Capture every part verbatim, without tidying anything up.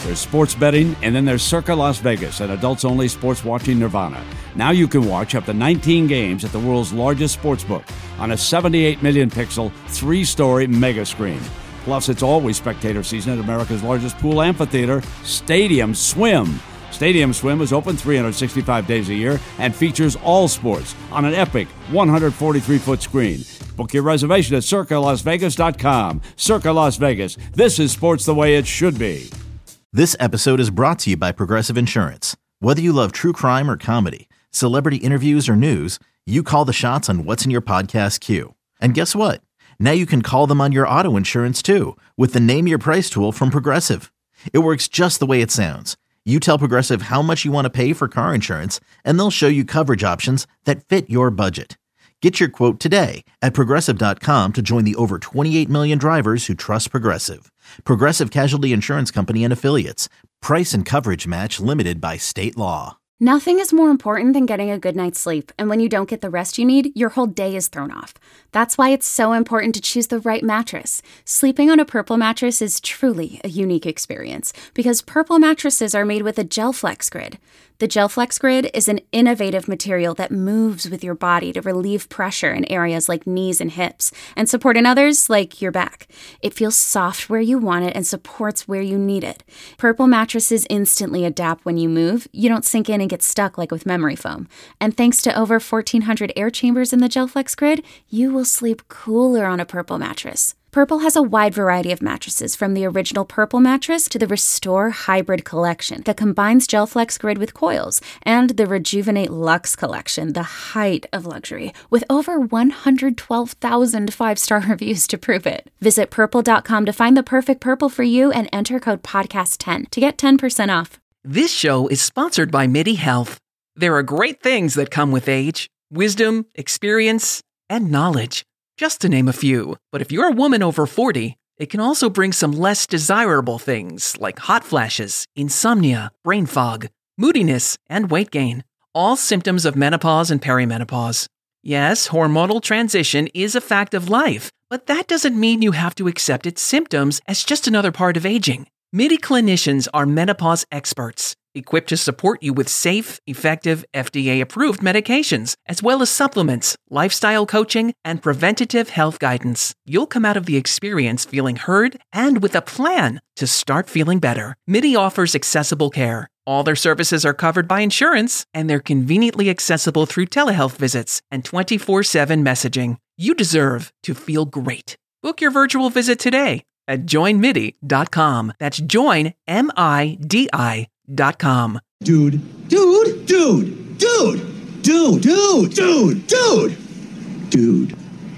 There's sports betting, and then there's Circa Las Vegas, an adults-only sports watching nirvana. Now you can watch up to nineteen games at the world's largest sportsbook on a seventy-eight million pixel, three-story mega screen. Plus, it's always spectator season at America's largest pool amphitheater, Stadium Swim. Stadium Swim is open three hundred sixty-five days a year and features all sports on an epic one hundred forty-three foot screen. Book your reservation at circa las vegas dot com. Circa Las Vegas. This is sports the way it should be. This episode is brought to you by Progressive Insurance. Whether you love true crime or comedy, celebrity interviews or news, you call the shots on what's in your podcast queue. And guess what? Now you can call them on your auto insurance too with the Name Your Price tool from Progressive. It works just the way it sounds. You tell Progressive how much you want to pay for car insurance, and they'll show you coverage options that fit your budget. Get your quote today at progressive dot com to join the over twenty-eight million drivers who trust Progressive. Progressive Casualty Insurance Company and Affiliates. Price and coverage match limited by state law. Nothing is more important than getting a good night's sleep, and when you don't get the rest you need, your whole day is thrown off. That's why it's so important to choose the right mattress. Sleeping on a Purple mattress is truly a unique experience, because Purple mattresses are made with a GelFlex Grid. The GelFlex Grid is an innovative material that moves with your body to relieve pressure in areas like knees and hips, and support in others like your back. It feels soft where you want it and supports where you need it. Purple mattresses instantly adapt when you move. You don't sink in and get stuck like with memory foam. And thanks to over fourteen hundred air chambers in the GelFlex Grid, you will sleep cooler on a Purple mattress. Purple has a wide variety of mattresses, from the original Purple mattress to the Restore Hybrid collection that combines GelFlex Grid with coils, and the Rejuvenate Luxe collection, the height of luxury, with over one hundred twelve thousand five-star reviews to prove it. Visit purple dot com to find the perfect Purple for you and enter code podcast ten to get ten percent off. This show is sponsored by MIDI Health. There are great things that come with age: wisdom, experience, and knowledge, just to name a few. But if you're a woman over forty, it can also bring some less desirable things like hot flashes, insomnia, brain fog, moodiness, and weight gain, all symptoms of menopause and perimenopause. Yes, hormonal transition is a fact of life, but that doesn't mean you have to accept its symptoms as just another part of aging. MIDI clinicians are menopause experts, equipped to support you with safe, effective, F D A-approved medications, as well as supplements, lifestyle coaching, and preventative health guidance. You'll come out of the experience feeling heard and with a plan to start feeling better. MIDI offers accessible care. All their services are covered by insurance, and they're conveniently accessible through telehealth visits and twenty-four seven messaging. You deserve to feel great. Book your virtual visit today at join midi dot com. That's join, M I D I dot com. Dude, dude, dude, dude, dude, dude, dude, dude, dude.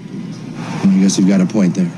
I guess you've got a point there.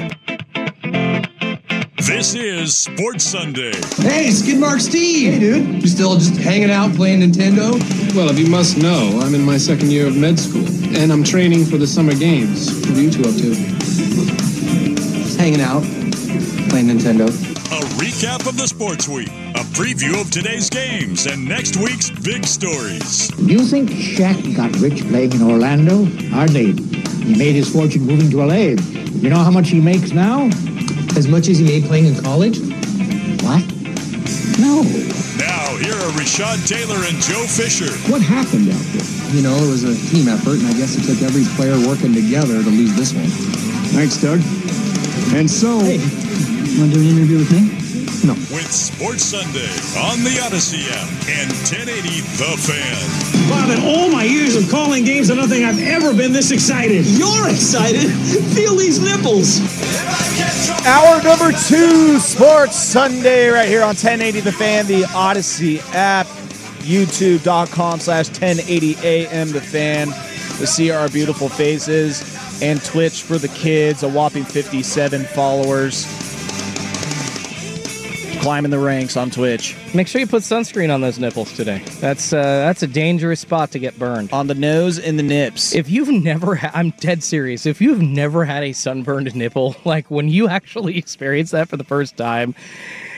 This is Sports Sunday. Hey, Skidmark Steve. Hey, dude. You still just hanging out playing Nintendo? Well, if you must know, I'm in my second year of med school, and I'm training for the summer games. What are you two up to? Just hanging out, playing Nintendo. A recap of the sports week, a preview of today's games, and next week's big stories. Do you think Shaq got rich playing in Orlando? Hardly. He made his fortune moving to L A. You know how much he makes now? As much as he made playing in college? What? No. Now, here are Rashad Taylor and Joe Fisher. What happened out there? You know, it was a team effort, and I guess it took every player working together to lose this one. Thanks, Doug. And so... Hey, want to do an interview with me? No. With Sports Sunday on the Odyssey app and ten eighty The Fan. Wow, in all my years of calling games, I don't think I've ever been this excited. You're excited? Feel these nipples. Hour number two, Sports Sunday, right here on ten eighty The Fan, the Odyssey app, youtube.com slash 1080 AM The Fan to see our beautiful faces, and Twitch for the kids, a whopping fifty-seven followers. Climbing the ranks on Twitch. Make sure you put sunscreen on those nipples today. That's uh, that's a dangerous spot to get burned. On the nose and the nips. If you've never had, I'm dead serious, if you've never had a sunburned nipple, like when you actually experience that for the first time,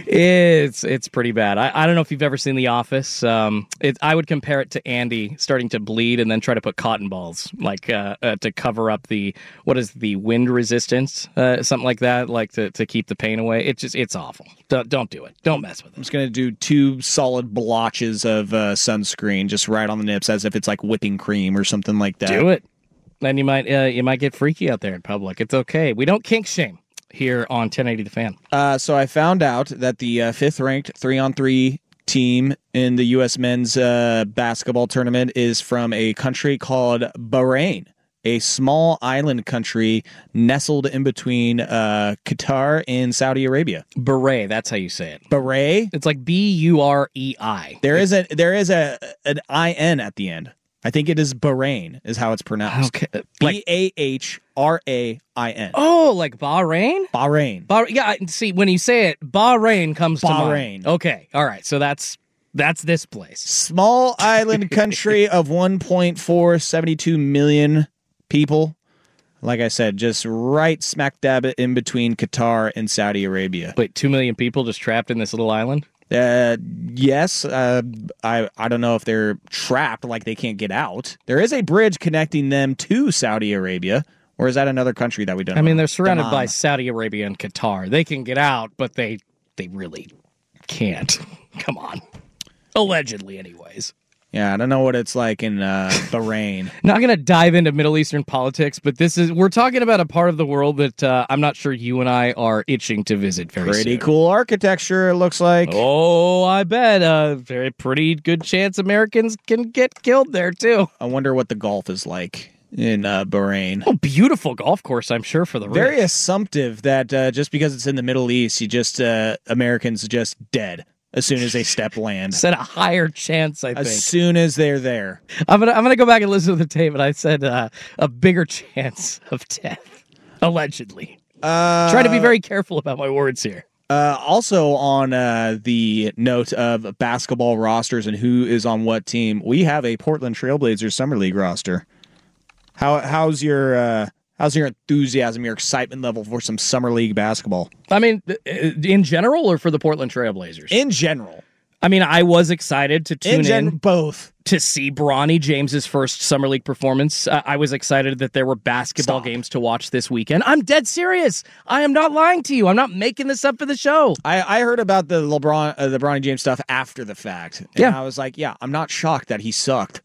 It's it's pretty bad. I, I don't know if you've ever seen The Office. Um, it, I would compare it to Andy starting to bleed and then try to put cotton balls, like uh, uh, to cover up the what is the wind resistance, uh, something like that, like to, to keep the pain away. It's just it's awful. Don't, don't do it. Don't mess with it. I'm just gonna do two solid blotches of uh, sunscreen, just right on the nips, as if it's like whipping cream or something like that. Do it. Then you might uh, you might get freaky out there in public. It's okay. We don't kink shame here on ten eighty The Fan. Uh, so I found out that the uh, fifth-ranked three-on-three team in the U S men's uh, basketball tournament is from a country called Bahrain, a small island country nestled in between uh, Qatar and Saudi Arabia. Bahrain, that's how you say it. Bahrain? It's like B U R E I. There is a there is a an I N at the end. I think it is Bahrain is how it's pronounced. Okay. B A H R A I N. Oh, like Bahrain? Bahrain. Bah- yeah, I- see, when you say it, Bahrain comes to Bahrain. mind. Okay, all right, so that's that's this place. Small island country of one point four seven two million people. Like I said, just right smack dab in between Qatar and Saudi Arabia. Wait, two million people just trapped in this little island? Uh, yes. Uh, I I don't know if they're trapped, like they can't get out. There is a bridge connecting them to Saudi Arabia, or is that another country that we don't I know? mean, they're surrounded Daman. by Saudi Arabia and Qatar. They can get out, but they they really can't. Come on. Allegedly, anyways. Yeah, I don't know what it's like in uh, Bahrain. Not going to dive into Middle Eastern politics, but this is we're talking about a part of the world that uh, I'm not sure you and I are itching to visit very Pretty soon. cool architecture, it looks like. Oh, I bet. A uh, very pretty good chance Americans can get killed there, too. I wonder what the golf is like in uh, Bahrain. Oh, beautiful golf course, I'm sure, for the rich. Very assumptive that uh, just because it's in the Middle East, you just uh, Americans just dead as soon as they step land. Said a higher chance, I as think. As soon as they're there. I'm gonna I'm gonna go back and listen to the tape, and I said uh, a bigger chance of death, allegedly. Uh, Try to be very careful about my words here. Uh, also on uh, the note of basketball rosters and who is on what team, we have a Portland Trailblazers Summer League roster. How how's your uh, how's your enthusiasm, your excitement level for some Summer League basketball? I mean, in general, or for the Portland Trailblazers? In general. I mean, I was excited to tune in, gen- in both to see Bronny James's first Summer League performance. Uh, I was excited that there were basketball Stop. games to watch this weekend. I'm dead serious. I am not lying to you. I'm not making this up for the show. I, I heard about the LeBron, uh, the Bronny James stuff after the fact. And Yeah. I was like, yeah, I'm not shocked that he sucked.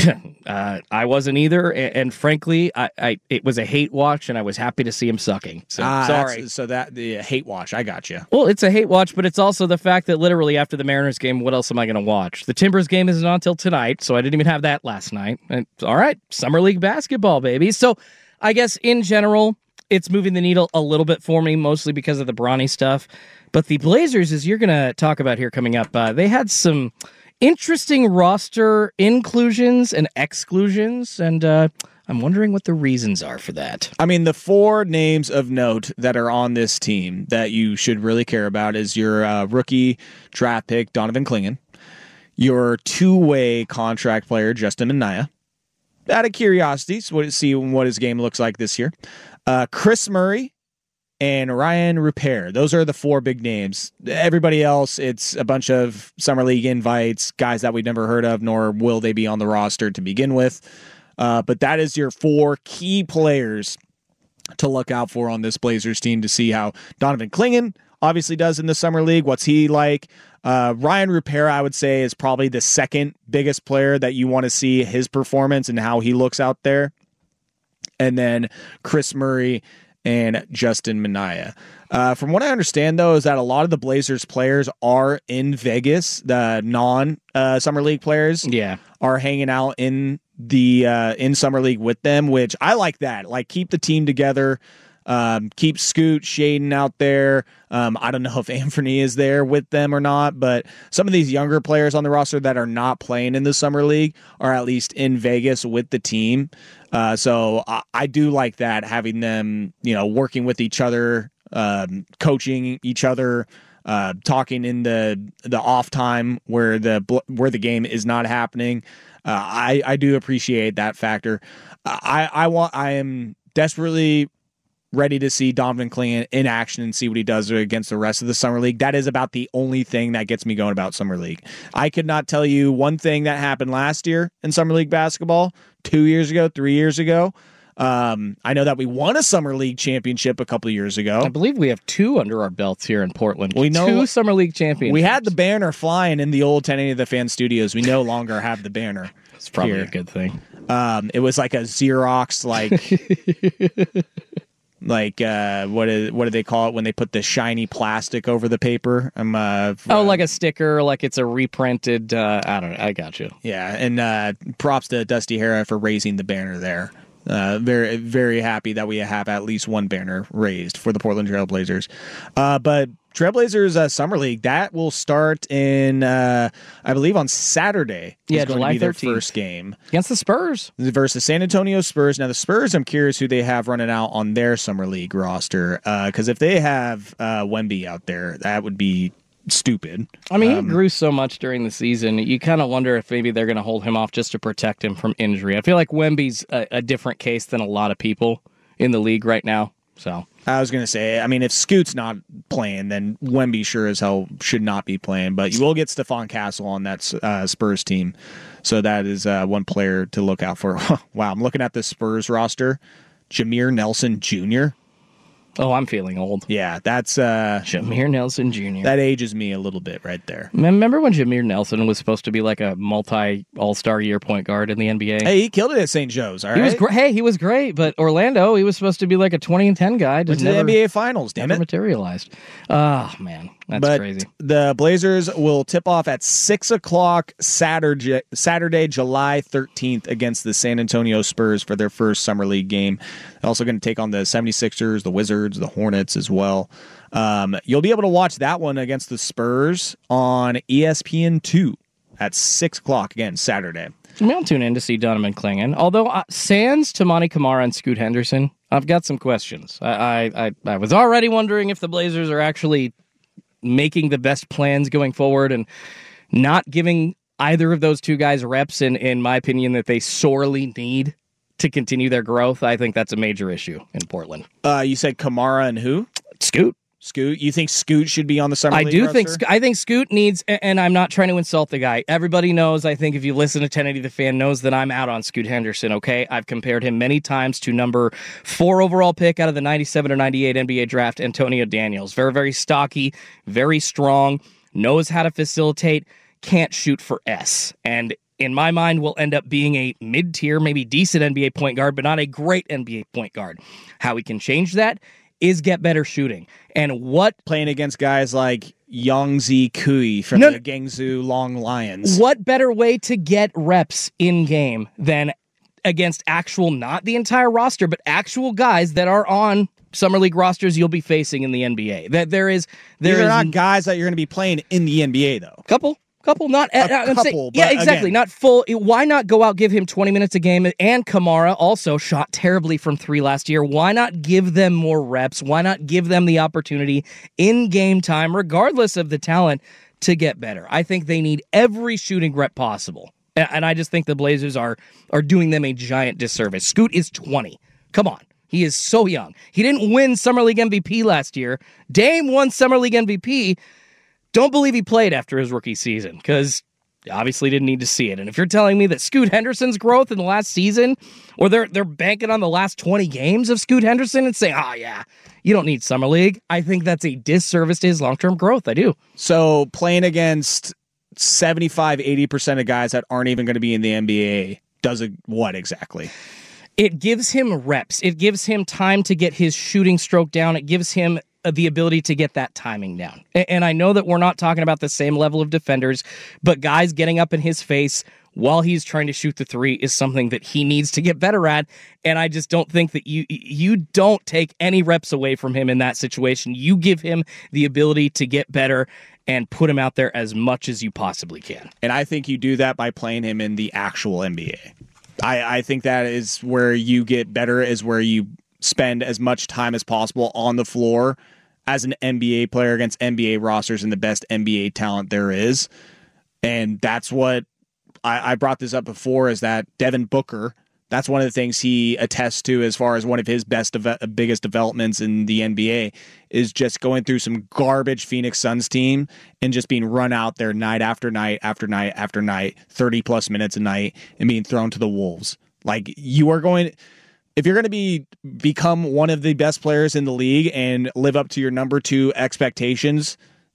uh, I wasn't either, and, and frankly, I, I it was a hate watch, and I was happy to see him sucking. So Ah, sorry. that's- So that the hate watch, I got you. Well, it's a hate watch, but it's also the fact that literally after the Mariners game, what else am I going to watch? The Timbers game isn't on until tonight, so I didn't even have that last night. And all right, Summer League basketball, baby. So I guess in general, it's moving the needle a little bit for me, mostly because of the Bronny stuff. But the Blazers, as you're going to talk about here coming up, uh, they had some interesting roster inclusions and exclusions, and uh, I'm wondering what the reasons are for that. I mean, the four names of note that are on this team that you should really care about is your uh, rookie draft pick, Donovan Clingan, your two-way contract player, Justin Minaya. Out of curiosity, so we'll see what his game looks like this year. Uh, Chris Murray and Ryan Rupert. Those are the four big names. Everybody else, it's a bunch of Summer League invites, guys that we've never heard of, nor will they be on the roster to begin with. Uh, but that is your four key players to look out for on this Blazers team to see how Donovan Clingan obviously does in the Summer League. What's he like? Uh, Ryan Rupert, I would say, is probably the second biggest player that you want to see his performance and how he looks out there. And then Chris Murray and Justin Minaya. Uh, from what I understand, though, is that a lot of the Blazers players are in Vegas. The non-Summer uh, League players Yeah. are hanging out in the uh, in Summer League with them, which I like that. Like, keep the team together. Um, keep Scoot, Shaden out there. Um, I don't know if Anthony is there with them or not, but some of these younger players on the roster that are not playing in the Summer League are at least in Vegas with the team. Uh, so I, I do like that, having them, you know, working with each other, um, coaching each other, uh, talking in the the off time where the where the game is not happening. Uh, I I do appreciate that factor. I I want I am desperately ready to see Donovan Clingan in action and see what he does against the rest of the Summer League. That is about the only thing that gets me going about Summer League. I could not tell you one thing that happened last year in Summer League basketball, two years ago, three years ago. Um, I know that we won a Summer League championship a couple of years ago. I believe we have two under our belts here in Portland. We know two Summer League championships. We had the banner flying in the old ten eighty The Fan studios. We no longer have the banner. It's probably here. a good thing. Um, it was like a Xerox, like, like uh, what is what do they call it when they put the shiny plastic over the paper? I'm uh, oh, uh, like a sticker, like it's a reprinted. Uh, I don't know. I got you. Yeah, and uh, props to Dusty Hara for raising the banner there. Uh, very, very happy that we have at least one banner raised for the Portland Trailblazers. Uh, but Trailblazers uh, Summer League, that will start in, uh, I believe, on Saturday. Yeah, is going July to be their thirteenth. First game against the Spurs versus San Antonio Spurs. Now the Spurs, I'm curious who they have running out on their Summer League roster, because uh, if they have uh, Wemby out there, that would be stupid. I mean, um, he grew so much during the season. You kind of wonder if maybe they're going to hold him off just to protect him from injury. I feel like Wemby's a, a different case than a lot of people in the league right now. So I was going to say, I mean, if Scoot's not playing, then Wemby sure as hell should not be playing. But you will get Stephon Castle on that uh, Spurs team. So that is uh, one player to look out for. Wow, I'm looking at the Spurs roster. Jameer Nelson Junior Oh, I'm feeling old. Yeah, that's uh, Jameer Nelson Junior That ages me a little bit right there. Remember when Jameer Nelson was supposed to be like a multi All-Star year point guard in the N B A? Hey, he killed it at Saint Joe's. All right, he was great. Hey, he was great. But Orlando, he was supposed to be like a twenty and ten guy. Just Went to never, the N B A Finals. Damn never it, materialized. Oh man, that's but crazy. The Blazers will tip off at six o'clock Saturday, Saturday, July thirteenth against the San Antonio Spurs for their first Summer League game. They're also going to take on the seventy-sixers, the Wizards, the Hornets as well. Um, you'll be able to watch that one against the Spurs on E S P N two at six o'clock again Saturday. I mean, I'll tune in to see Donovan Clingan. Although uh, sans Tamani Kamara and Scoot Henderson, I've got some questions. I, I I I was already wondering if the Blazers are actually making the best plans going forward and not giving either of those two guys reps, in, in my opinion, that they sorely need to continue their growth. I think that's a major issue in Portland. Uh, you said Kamara and who? Scoot. Scoot. You think Scoot should be on the Summer I League do roster? think I think Scoot needs, and I'm not trying to insult the guy. Everybody knows, I think if you listen to ten eighty The Fan, knows that I'm out on Scoot Henderson, okay? I've compared him many times to number four overall pick out of the ninety-seven or ninety-eight N B A draft, Antonio Daniels. Very, very stocky, very strong, knows how to facilitate, can't shoot for S. And in my mind, will end up being a mid-tier, maybe decent N B A point guard, but not a great N B A point guard. How we can change that is get better shooting. And what... Playing against guys like Youngzi Kui from no, the Guangzhou Long Lions. What better way to get reps in-game than against actual, not the entire roster, but actual guys that are on Summer League rosters you'll be facing in the N B A? That there is... There These are is, not guys that you're going to be playing in the N B A, though. Couple. Couple, not a uh, couple, saying, but yeah, exactly, again. not full. Why not go out, give him twenty minutes a game? And Kamara also shot terribly from three last year. Why not give them more reps? Why not give them the opportunity in game time, regardless of the talent, to get better? I think they need every shooting rep possible, and, and I just think the Blazers are are doing them a giant disservice. Scoot is twenty. Come on. He is so young. He didn't win Summer League M V P last year. Dame won Summer League M V P. Don't believe he played after his rookie season, because obviously didn't need to see it. And if you're telling me that Scoot Henderson's growth in the last season, or they're they're banking on the last twenty games of Scoot Henderson and saying, oh yeah, you don't need Summer League, I think that's a disservice to his long-term growth. I do. So playing against seventy-five, eighty percent of guys that aren't even going to be in the N B A does it what exactly? It gives him reps. It gives him time to get his shooting stroke down. It gives him the ability to get that timing down. And I know that we're not talking about the same level of defenders, but guys getting up in his face while he's trying to shoot the three is something that he needs to get better at. And I just don't think that you you don't take any reps away from him in that situation. You give him the ability to get better and put him out there as much as you possibly can. And I think you do that by playing him in the actual N B A. I, I think that is where you get better, is where you spend as much time as possible on the floor as an N B A player against N B A rosters and the best N B A talent there is. And that's what I, I brought this up before, is that Devin Booker That's one of the things he attests to as far as one of his best, de- biggest developments in the N B A is just going through some garbage Phoenix Suns team and just being run out there night after night after night after night, thirty plus minutes a night, and being thrown to the wolves. Like, you are going, if you're going to be become one of the best players in the league and live up to your number two expectations,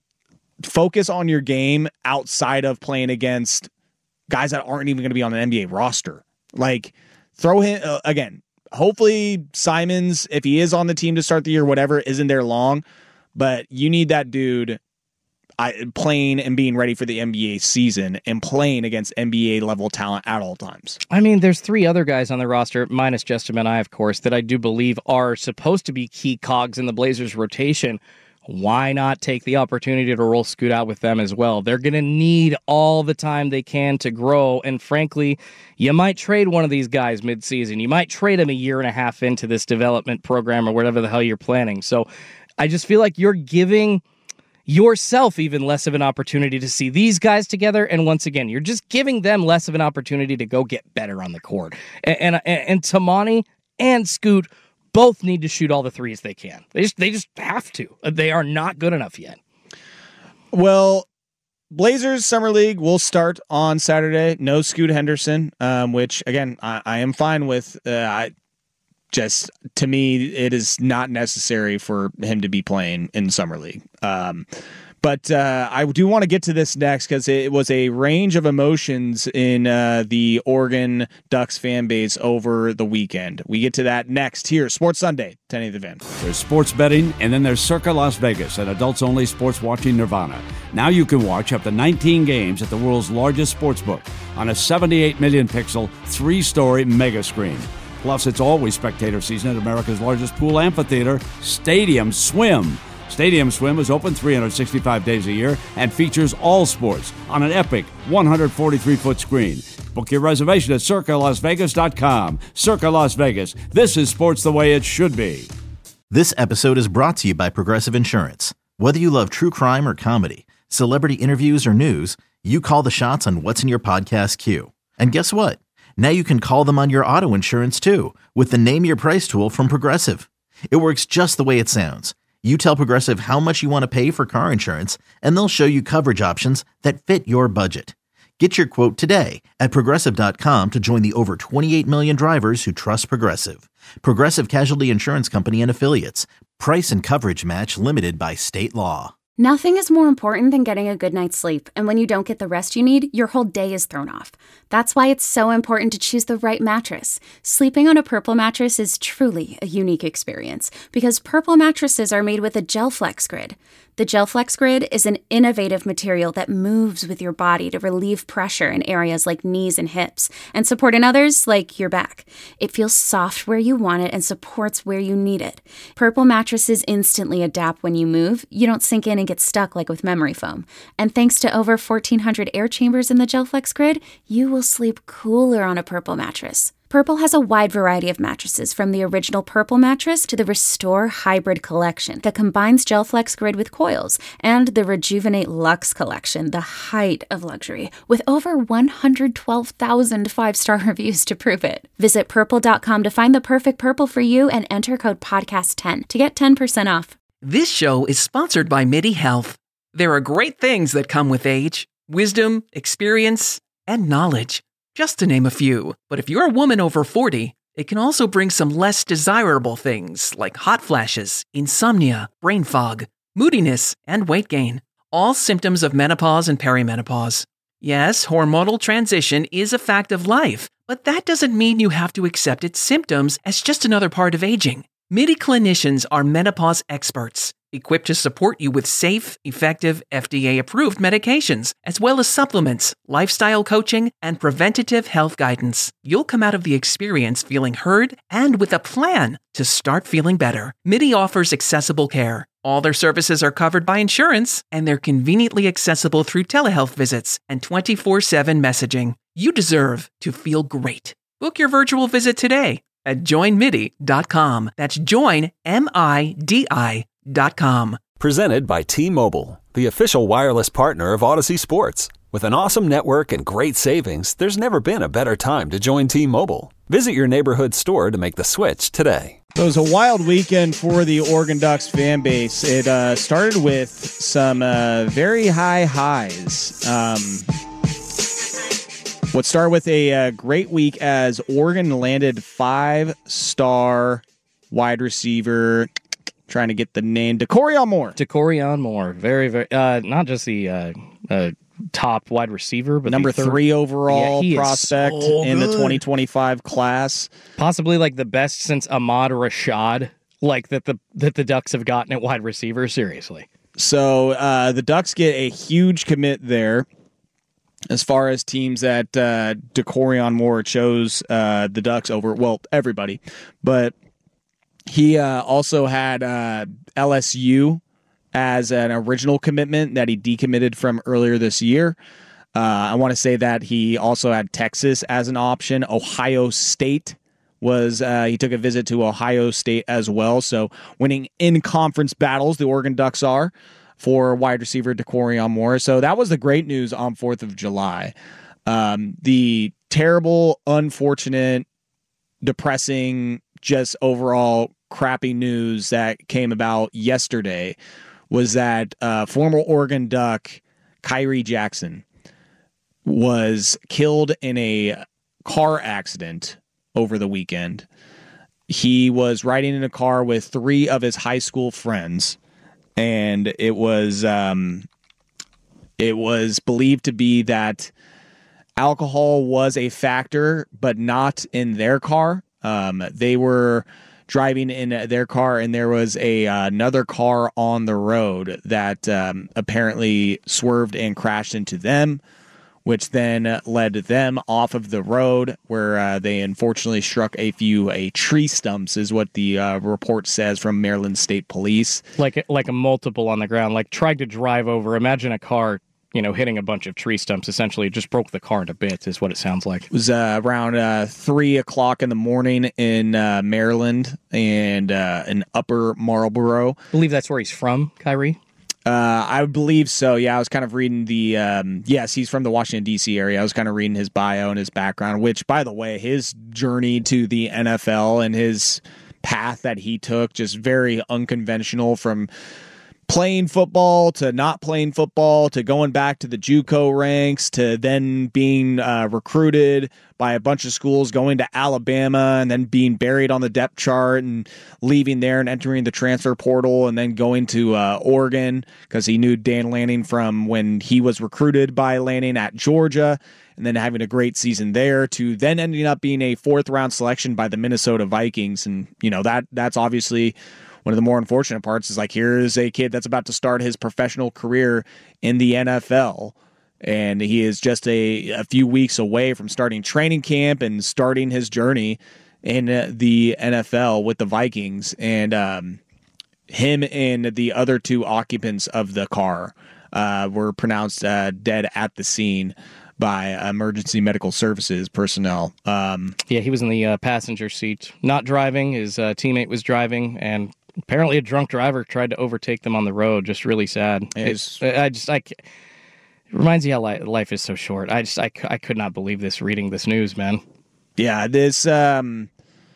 focus on your game outside of playing against guys that aren't even going to be on an N B A roster. Like, throw him uh, again. Hopefully Simons, if he is on the team to start the year, whatever, isn't there long, but you need that dude I, playing and being ready for the N B A season and playing against N B A level talent at all times. I mean, there's three other guys on the roster, minus Justin and I, of course, that I do believe are supposed to be key cogs in the Blazers rotation. Why not take the opportunity to roll Scoot out with them as well? They're going to need all the time they can to grow. And frankly, you might trade one of these guys midseason. You might trade him a year and a half into this development program or whatever the hell you're planning. So I just feel like you're giving yourself even less of an opportunity to see these guys together. And once again, you're just giving them less of an opportunity to go get better on the court. And, and, and Tamani and Scoot both need to shoot all the threes they can. They just they just have to. They are not good enough yet. Well, Blazers Summer League will start on Saturday. No Scoot Henderson, um, which, again, I, I am fine with. Uh, I just, to me, it is not necessary for him to be playing in Summer League. Um, But uh, I do want to get to this next because it was a range of emotions in uh, the Oregon Ducks fan base over the weekend. We get to that next here, Sports Sunday, ten eighty The Fan. There's sports betting, and then there's Circa Las Vegas, an adults-only sports watching nirvana. Now you can watch up to nineteen games at the world's largest sportsbook on a seventy-eight million pixel, three-story mega screen. Plus, it's always spectator season at America's largest pool amphitheater, Stadium Swim. Stadium Swim is open three hundred sixty-five days a year and features all sports on an epic one hundred forty-three foot screen. Book your reservation at circa las vegas dot com. Circa Las Vegas. This is sports the way it should be. This episode is brought to you by Progressive Insurance. Whether you love true crime or comedy, celebrity interviews or news, you call the shots on what's in your podcast queue. And guess what? Now you can call them on your auto insurance too with the Name Your Price tool from Progressive. It works just the way it sounds. You tell Progressive how much you want to pay for car insurance, and they'll show you coverage options that fit your budget. Get your quote today at progressive dot com to join the over twenty-eight million drivers who trust Progressive. Progressive Casualty Insurance Company and Affiliates. Price and coverage match limited by state law. Nothing is more important than getting a good night's sleep, and when you don't get the rest you need, your whole day is thrown off. That's why it's so important to choose the right mattress. Sleeping on a Purple mattress is truly a unique experience, because Purple mattresses are made with a GelFlex Grid. The GelFlex Grid is an innovative material that moves with your body to relieve pressure in areas like knees and hips, and support in others like your back. It feels soft where you want it and supports where you need it. Purple mattresses instantly adapt when you move. You don't sink in and get stuck like with memory foam. And thanks to over fourteen hundred air chambers in the GelFlex Grid, you will sleep cooler on a Purple mattress. Purple has a wide variety of mattresses, from the original Purple mattress to the Restore Hybrid collection that combines GelFlex Grid with coils, and the Rejuvenate Luxe collection, the height of luxury, with over one hundred twelve thousand five-star reviews to prove it. Visit purple dot com to find the perfect Purple for you and enter code podcast ten to get ten percent off. This show is sponsored by MIDI Health. There are great things that come with age: wisdom, experience, and knowledge, just to name a few. But if you're a woman over forty, it can also bring some less desirable things like hot flashes, insomnia, brain fog, moodiness, and weight gain. All symptoms of menopause and perimenopause. Yes, hormonal transition is a fact of life, but that doesn't mean you have to accept its symptoms as just another part of aging. MIDI clinicians are menopause experts, equipped to support you with safe, effective, F D A-approved medications, as well as supplements, lifestyle coaching, and preventative health guidance. You'll come out of the experience feeling heard and with a plan to start feeling better. MIDI offers accessible care. All their services are covered by insurance, and they're conveniently accessible through telehealth visits and twenty-four seven messaging. You deserve to feel great. Book your virtual visit today at join midi dot com. That's join, M I D I dot com. Presented by T-Mobile, the official wireless partner of Odyssey Sports. With an awesome network and great savings, there's never been a better time to join T-Mobile. Visit your neighborhood store to make the switch today. So it was a wild weekend for the Oregon Ducks fan base. It uh, started with some uh, very high highs. Um, what started with a uh, great week as Oregon landed five-star wide receiver, trying to get the name, Dakorien Moore. Dakorien Moore, very, very, uh, not just the uh, uh, top wide receiver, but number three overall yeah, prospect so in the twenty twenty-five class. Possibly like the best since Ahmad Rashad, like that the that the Ducks have gotten at wide receiver. Seriously. So uh, the Ducks get a huge commit there. As far as teams that uh, Dakorien Moore chose uh, the Ducks over, well, everybody, but he uh, also had uh, L S U as an original commitment that he decommitted from earlier this year. Uh, I want to say that he also had Texas as an option. Ohio State was, uh, he took a visit to Ohio State as well. So winning in conference battles, the Oregon Ducks are for wide receiver Dakorien Moore. So that was the great news on fourth of July. Um, the terrible, unfortunate, depressing, just overall crappy news that came about yesterday was that uh, former Oregon Duck Kyrie Jackson was killed in a car accident over the weekend. He was riding in a car with three of his high school friends, and it was um, it was believed to be that alcohol was a factor, but not in their car. Um, they were driving in their car, and there was a uh, another car on the road that um, apparently swerved and crashed into them, which then led them off of the road, where uh, they unfortunately struck a few a tree stumps, is what the uh, report says from Maryland State Police. Like like a multiple on the ground, like tried to drive over. Imagine a car, you know, hitting a bunch of tree stumps. Essentially, it just broke the car into bits, is what it sounds like. It was uh, around uh, three o'clock in the morning in uh, Maryland and uh, in Upper Marlboro. I believe that's where he's from, Kyrie. Uh, I believe so. Yeah, I was kind of reading the. Um, yes, he's from the Washington D C area. I was kind of reading his bio and his background. Which, by the way, his journey to the N F L and his path that he took, just very unconventional, from playing football to not playing football to going back to the JUCO ranks to then being uh, recruited by a bunch of schools, going to Alabama and then being buried on the depth chart and leaving there and entering the transfer portal and then going to uh, Oregon because he knew Dan Lanning from when he was recruited by Lanning at Georgia, and then having a great season there, to then ending up being a fourth round selection by the Minnesota Vikings. And, you know, that that's obviously one of the more unfortunate parts, is like, here's a kid that's about to start his professional career in the N F L, and he is just a, a few weeks away from starting training camp and starting his journey in the N F L with the Vikings. And um, him and the other two occupants of the car uh, were pronounced uh, dead at the scene by emergency medical services personnel. Um, yeah, he was in the uh, passenger seat, not driving. His uh, teammate was driving, and apparently a drunk driver tried to overtake them on the road. Just really sad. It's, I just, I, it reminds you how li- life is so short. I just, I, I could not believe this reading this news, man. Yeah, this, um,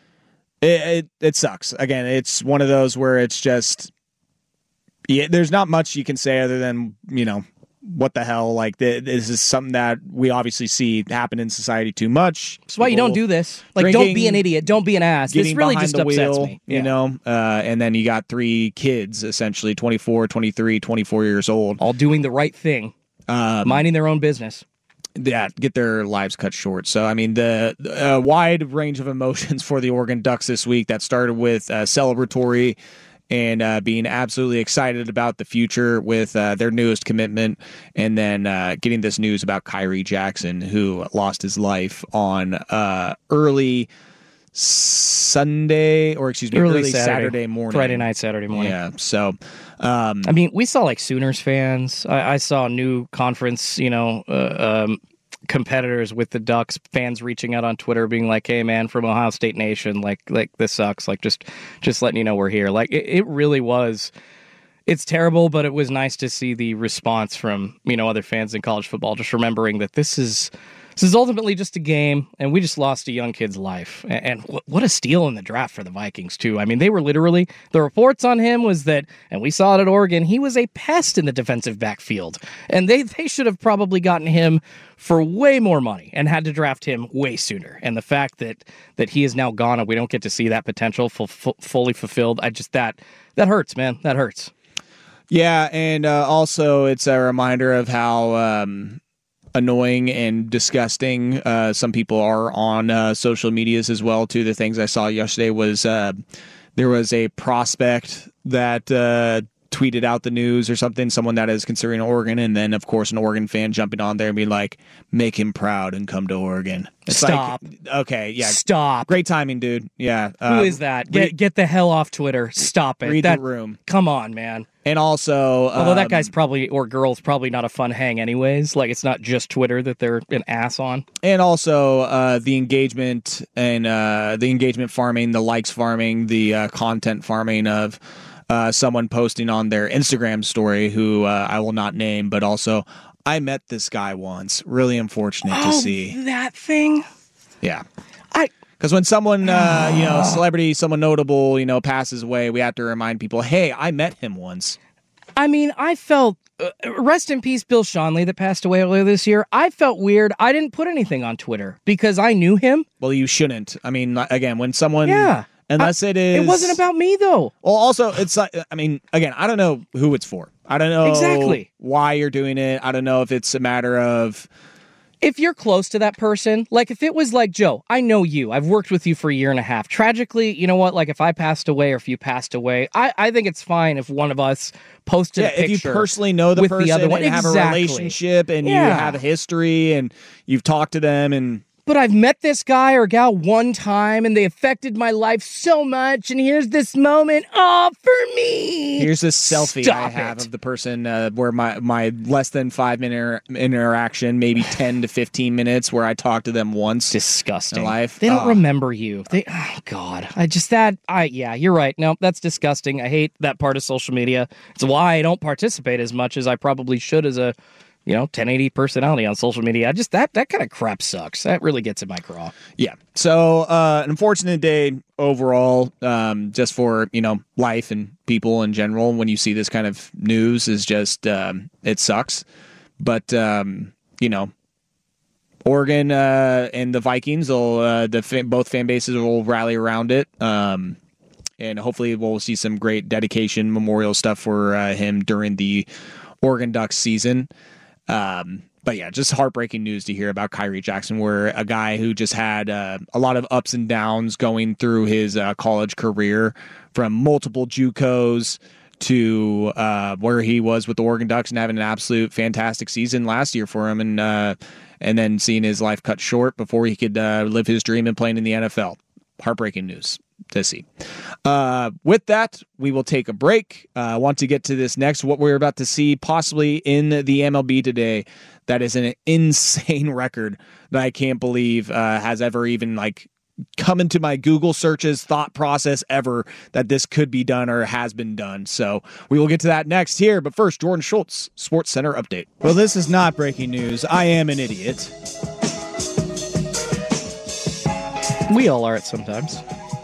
it, it, it sucks. Again, it's one of those where it's just, yeah, there's not much you can say other than, you know, what the hell, like, this is something that we obviously see happen in society too much. That's why you don't do this. Like, drinking, don't be an idiot. Don't be an ass. This really just upsets wheel, me. You yeah. know, uh, and then you got three kids, essentially, twenty-four, twenty-three, twenty-four years old. All doing the right thing. Um, minding their own business. Yeah, get their lives cut short. So, I mean, the uh, wide range of emotions for the Oregon Ducks this week that started with uh, celebratory and uh, being absolutely excited about the future with uh, their newest commitment, and then uh, getting this news about Kyrie Jackson, who lost his life on uh, early Sunday, or excuse me, early, early Saturday. Saturday morning. Friday night, Saturday morning. Yeah, so... Um, I mean, we saw, like, Sooners fans. I, I saw new conference, you know, uh, um, competitors with the Ducks, fans reaching out on Twitter being like, hey man, from Ohio State Nation, like like this sucks, like just just letting you know we're here. Like it, it really was It's terrible, but it was nice to see the response from, you know, other fans in college football, just remembering that this is this is ultimately just a game, and we just lost a young kid's life. And, and what a steal in the draft for the Vikings, too. I mean, they were literally, the reports on him was that, and we saw it at Oregon, he was a pest in the defensive backfield. And they, they should have probably gotten him for way more money and had to draft him way sooner. And the fact that that he is now gone and we don't get to see that potential full, full, fully fulfilled, I just, that that hurts, man. That hurts. Yeah, and uh, also it's a reminder of how um, annoying and disgusting uh, some people are on uh, social medias as well, too. The things I saw yesterday was uh, there was a prospect that uh, tweeted out the news or something, someone that is considering Oregon, and then, of course, an Oregon fan jumping on there and being like, make him proud and come to Oregon. It's Stop. Like, okay, yeah. Stop. Great timing, dude. Yeah. Who um, is that? Get, get the hell off Twitter. Stop it. Read that, the room. Come on, man. And also, although that um, guy's probably, or girl's probably not a fun hang anyways. Like, it's not just Twitter that they're an ass on. And also uh, the engagement and uh, the engagement farming, the likes farming, the uh, content farming of uh, someone posting on their Instagram story who uh, I will not name, but also, I met this guy once. Really unfortunate oh, to see. That thing? Yeah. I... Because when someone, uh, you know, celebrity, someone notable, you know, passes away, we have to remind people, hey, I met him once. I mean, I felt, uh, rest in peace, Bill Schonely that passed away earlier this year. I felt weird. I didn't put anything on Twitter because I knew him. Well, you shouldn't. I mean, again, when someone... Yeah. Unless I, it is... It wasn't about me, though. Well, also, it's like, I mean, again, I don't know who it's for. I don't know exactly why you're doing it. I don't know if it's a matter of... If you're close to that person, like if it was like, Joe, I know you, I've worked with you for a year and a half. Tragically, you know what? Like if I passed away or if you passed away, I, I think it's fine if one of us posted yeah, a picture. If you personally know the with person the other and one. have exactly. a relationship and yeah. you have a history and you've talked to them and... But I've met this guy or gal one time and they affected my life so much. And here's this moment. Oh, for me. Here's this selfie Stop I have it. of the person uh, where my, my less than five minute interaction, maybe ten to fifteen minutes where I talked to them once. Disgusting. In life. They don't oh. remember you. They, oh God. I just that. I yeah, you're right. No, that's disgusting. I hate that part of social media. It's why I don't participate as much as I probably should as a, you know, ten eighty personality on social media. I just, that that kind of crap sucks. That really gets in my craw. Yeah. So, uh, an unfortunate day overall, um, just for, you know, life and people in general. When you see this kind of news is just, um, it sucks. But, um, you know, Oregon uh, and the Vikings, will uh, the fan, both fan bases will rally around it. Um, and hopefully we'll see some great dedication memorial stuff for uh, him during the Oregon Ducks season. Um, but yeah, just heartbreaking news to hear about Kyrie Jackson, where a guy who just had uh, a lot of ups and downs going through his uh, college career, from multiple JUCOs to uh, where he was with the Oregon Ducks and having an absolute fantastic season last year for him, and uh, and then seeing his life cut short before he could uh, live his dream and playing in the N F L. Heartbreaking news to see. Uh, with that, we will take a break. I uh, want to get to this next, what we're about to see possibly in the M L B today. That is an insane record that I can't believe uh, has ever even like come into my Google searches thought process ever that this could be done or has been done. So we will get to that next here. But first, Jordan Schultz, Sports Center update. Well, this is not breaking news. I am an idiot. We all are it sometimes.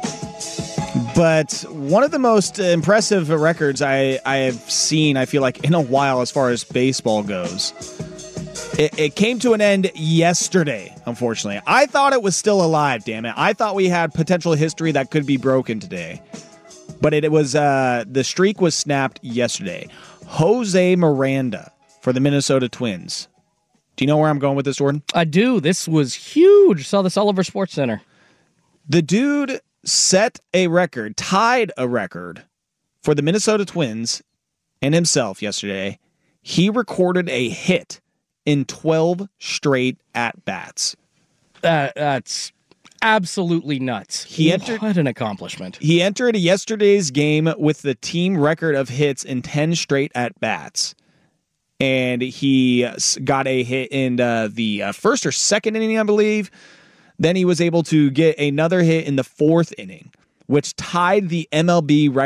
But one of the most impressive records I, I have seen, I feel like, in a while as far as baseball goes, it, it came to an end yesterday, unfortunately. I thought it was still alive, damn it. I thought we had potential history that could be broken today. But it, it was uh, the streak was snapped yesterday. Jose Miranda for the Minnesota Twins. Do you know where I'm going with this, Jordan? I do. This was huge. Saw this all over Sports Center. The dude set a record, tied a record for the Minnesota Twins and himself yesterday. He recorded a hit in twelve straight at-bats. Uh, that's absolutely nuts. He entered, what an accomplishment. He entered yesterday's game with the team record of hits in ten straight at-bats. And he got a hit in uh, the uh, first or second inning, I believe. Then he was able to get another hit in the fourth inning, which tied the M L B record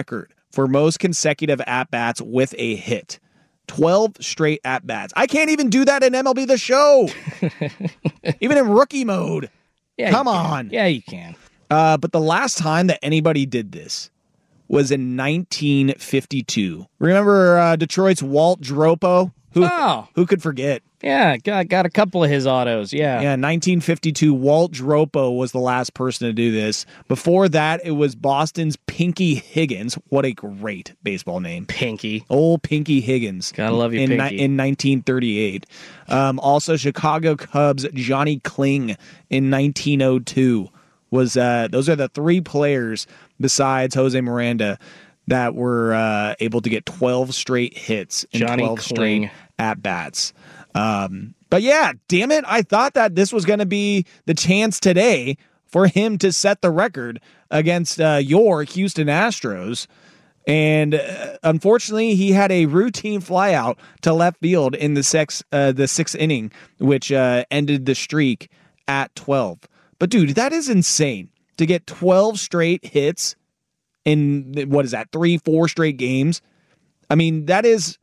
for most consecutive at-bats with a hit. twelve straight at-bats. I can't even do that in M L B The Show. Even in rookie mode. Yeah, Come you on. Yeah, you can. Uh, but the last time that anybody did this was in nineteen fifty-two. Remember uh, Detroit's Walt Dropo? Who, oh. who could forget? Yeah, got, got a couple of his autos, yeah. Yeah, nineteen fifty-two, Walt Dropo was the last person to do this. Before that, it was Boston's Pinky Higgins. What a great baseball name. Pinky. Old Pinky Higgins. Gotta love you, in, Pinky. In nineteen thirty-eight. Um, also, Chicago Cubs' Johnny Kling in nineteen oh two. Was uh, those are the three players besides Jose Miranda that were uh, able to get twelve straight hits and Johnny twelve Kling. straight at-bats. Um, but yeah, damn it, I thought that this was going to be the chance today for him to set the record against uh, your Houston Astros. And uh, unfortunately, he had a routine flyout to left field in the, sex, uh, the sixth inning, which uh, ended the streak at twelve. But dude, that is insane to get twelve straight hits in, what is that, three, four straight games. I mean, that is,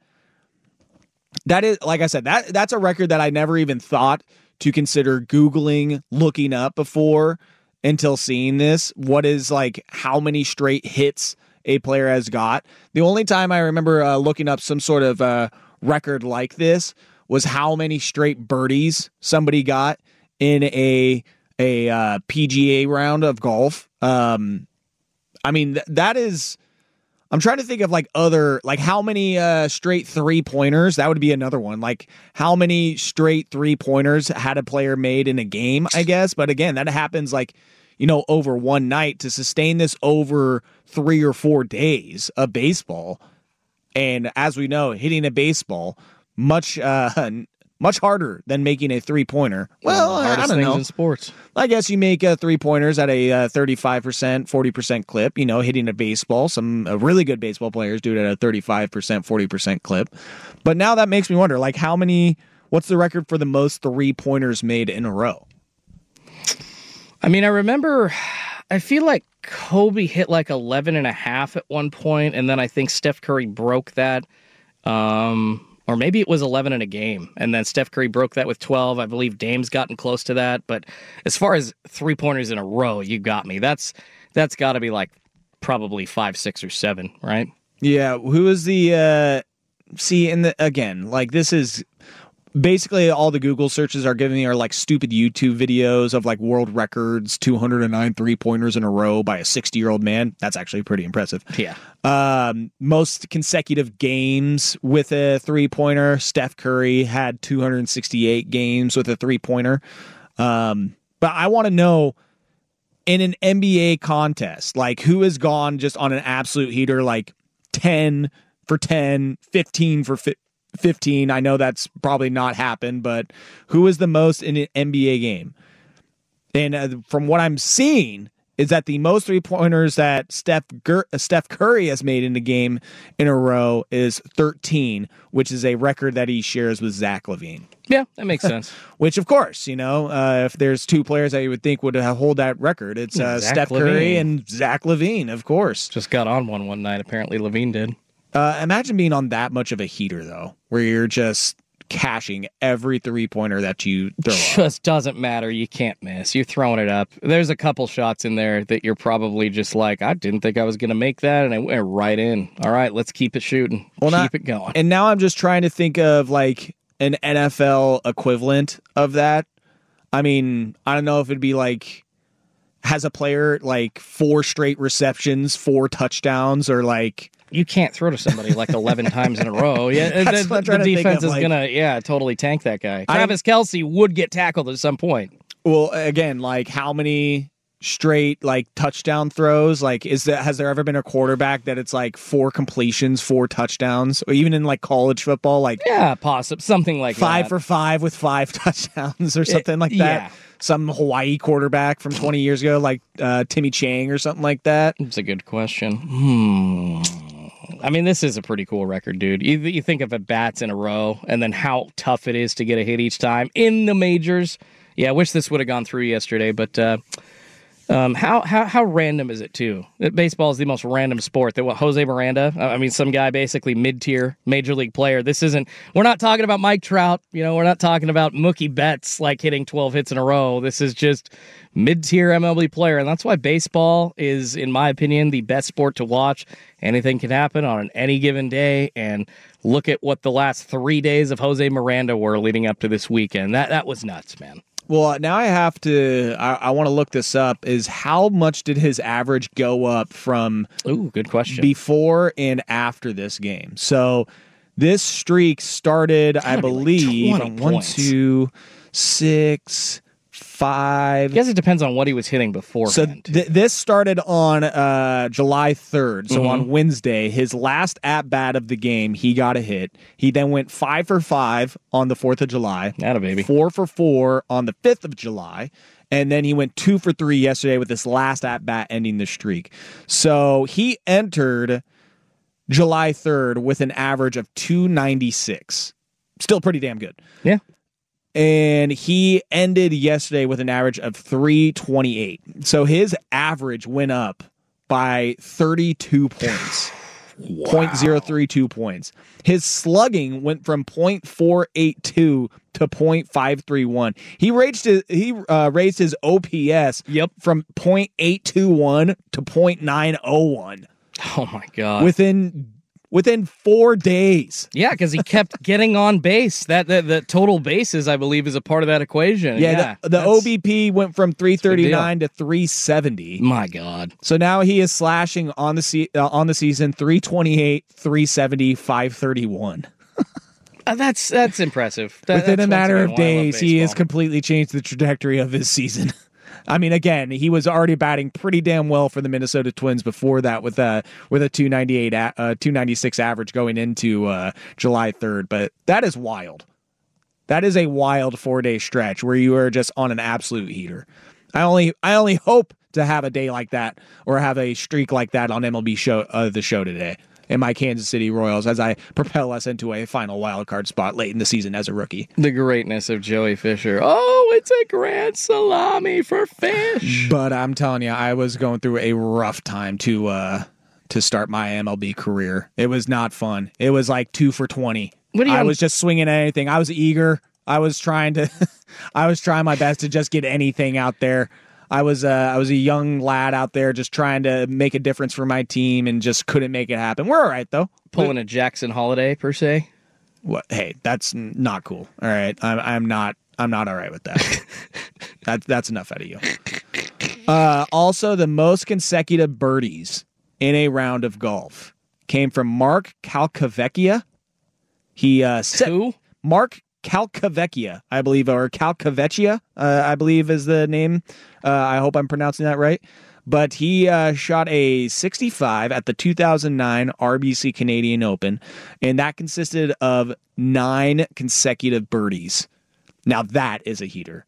that is, like I said, that that's a record that I never even thought to consider Googling, looking up before until seeing this. What is like, how many straight hits a player has got. The only time I remember uh, looking up some sort of uh, record like this was how many straight birdies somebody got in a a uh, P G A round of golf. Um, I mean, th- that is, I'm trying to think of like other, like how many uh, straight three pointers. That would be another one. Like how many straight three pointers had a player made in a game, I guess. But again, that happens like, you know, over one night. To sustain this over three or four days of baseball. And as we know, hitting a baseball, much, uh, much harder than making a three-pointer. Well, One of the hardest I don't things know. in sports. I guess you make uh, three-pointers at a uh, thirty-five percent, forty percent clip. You know, hitting a baseball. Some uh, really good baseball players do it at a thirty-five percent, forty percent clip. But now that makes me wonder, like, how many, what's the record for the most three-pointers made in a row? I mean, I remember, I feel like Kobe hit like eleven and a half at one point, and then I think Steph Curry broke that. Um... Or maybe it was eleven in a game, and then Steph Curry broke that with twelve. I believe Dame's gotten close to that. But as far as three-pointers in a row, you got me. That's that's got to be like probably five, six, or seven, right? Yeah, who is the... Uh, see, in the again, like this is... Basically, all the Google searches are giving me are like stupid YouTube videos of like world records, two hundred nine three-pointers in a row by a sixty-year-old man. That's actually pretty impressive. Yeah. Um, most consecutive games with a three-pointer. Steph Curry had two hundred sixty-eight games with a three-pointer. Um, but I want to know, in an N B A contest, like who has gone just on an absolute heater, like ten for ten, fifteen for fifteen. fifteen. I know that's probably not happened, but who is the most in an N B A game? And uh, from what I'm seeing is that the most three-pointers that Steph Gur- Steph Curry has made in a game in a row is thirteen, which is a record that he shares with Zach LaVine. Yeah, that makes sense. Which, of course, you know, uh, if there's two players that you would think would hold that record, it's uh, Zach Steph LaVine. Curry and Zach LaVine, of course. Just got on one one night. Apparently, LaVine did. Uh, imagine being on that much of a heater, though, where you're just cashing every three-pointer that you throw up. Just doesn't matter. You can't miss. You're throwing it up. There's a couple shots in there that you're probably just like, I didn't think I was going to make that, and I went right in. All right, let's keep it shooting. Well, keep not, it going. And now I'm just trying to think of, like, an N F L equivalent of that. I mean, I don't know if it'd be like, has a player, like, four straight receptions, four touchdowns, or, like... You can't throw to somebody like eleven times in a row. Yeah, That's the, what I'm the trying to think defense of, is like- gonna, yeah, totally tank that guy. I- Travis Kelce would get tackled at some point. Well, again, like, how many straight, like, touchdown throws? Like, is that, has there ever been a quarterback that it's, like, four completions, four touchdowns? Or even in, like, college football, like... Yeah, possible. Something like five that. for five with five touchdowns or something like that. yeah. Some Hawaii quarterback from twenty years ago, like uh, Timmy Chang or something like that. It's a good question. Hmm. I mean, this is a pretty cool record, dude. You, you think of at bats in a row and then how tough it is to get a hit each time in the majors. Yeah, I wish this would have gone through yesterday, but uh, Um, how how how random is it too? Baseball is the most random sport. That what Jose Miranda? I mean, some guy basically mid-tier major league player. This isn't. We're not talking about Mike Trout. You know, we're not talking about Mookie Betts like hitting twelve hits in a row. This is just mid-tier M L B player, and that's why baseball is, in my opinion, the best sport to watch. Anything can happen on any given day, and look at what the last three days of Jose Miranda were leading up to this weekend. That that was nuts, man. Well, now I have to, I, I want to look this up, is how much did his average go up from Ooh, good question. before and after this game? So this streak started, I believe, like on one, two, six, five. I guess it depends on what he was hitting beforehand. So th- this started on uh, July third. So Mhm. on Wednesday, his last at-bat of the game, he got a hit. He then went five for five on the fourth of July. Atta baby. Four for four on the fifth of July. And then he went two for three yesterday with this last at-bat ending the streak. So he entered July third with an average of two ninety-six. Still pretty damn good. Yeah. And he ended yesterday with an average of three twenty-eight. So his average went up by thirty-two points. Wow. point zero three two points. His slugging went from point four eight two to point five three one. He raised his, he uh, raised his O P S yep. from point eight two one to point nine oh one. Oh my god. Within Within four days. Yeah, because he kept getting on base. That the, the total bases, I believe, is a part of that equation. Yeah, yeah the, the O B P went from three thirty-nine to three seventy. My God. So now he is slashing on the se- uh, on the season three twenty-eight, three seventy, five thirty-one. uh, that's that's impressive. That, Within that's a matter again of why I love days, he has baseball. completely changed the trajectory of his season. I mean, again, he was already batting pretty damn well for the Minnesota Twins before that, with a with a two ninety-eight, uh, two ninety-six average going into uh, July third. But that is wild. That is a wild four day stretch where you are just on an absolute heater. I only I only hope to have a day like that or have a streak like that on M L B show uh, the show today in my Kansas City Royals as I propel us into a final wild card spot late in the season as a rookie. The greatness of Joey Fisher. Oh, it's a grand salami for fish. But I'm telling you, I was going through a rough time to uh, to start my M L B career. It was not fun. It was like two for twenty. What do you I un- was just swinging at anything. I was eager. I was trying to. I was trying my best to just get anything out there. I was uh, I was a young lad out there just trying to make a difference for my team and just couldn't make it happen. We're all right though. Pulling a Jackson Holiday per se. What? Hey, that's not cool. All right, I'm I'm not I'm not all right with that. that's that's enough out of you. Uh, also, the most consecutive birdies in a round of golf came from Mark Calcavecchia. He uh, set, Who? Mark Calcavecchia, I believe, or Calcavecchia, uh, I believe is the name. Uh, I hope I'm pronouncing that right. But he uh, shot a sixty-five at the two thousand nine R B C Canadian Open, and that consisted of nine consecutive birdies. Now that is a heater.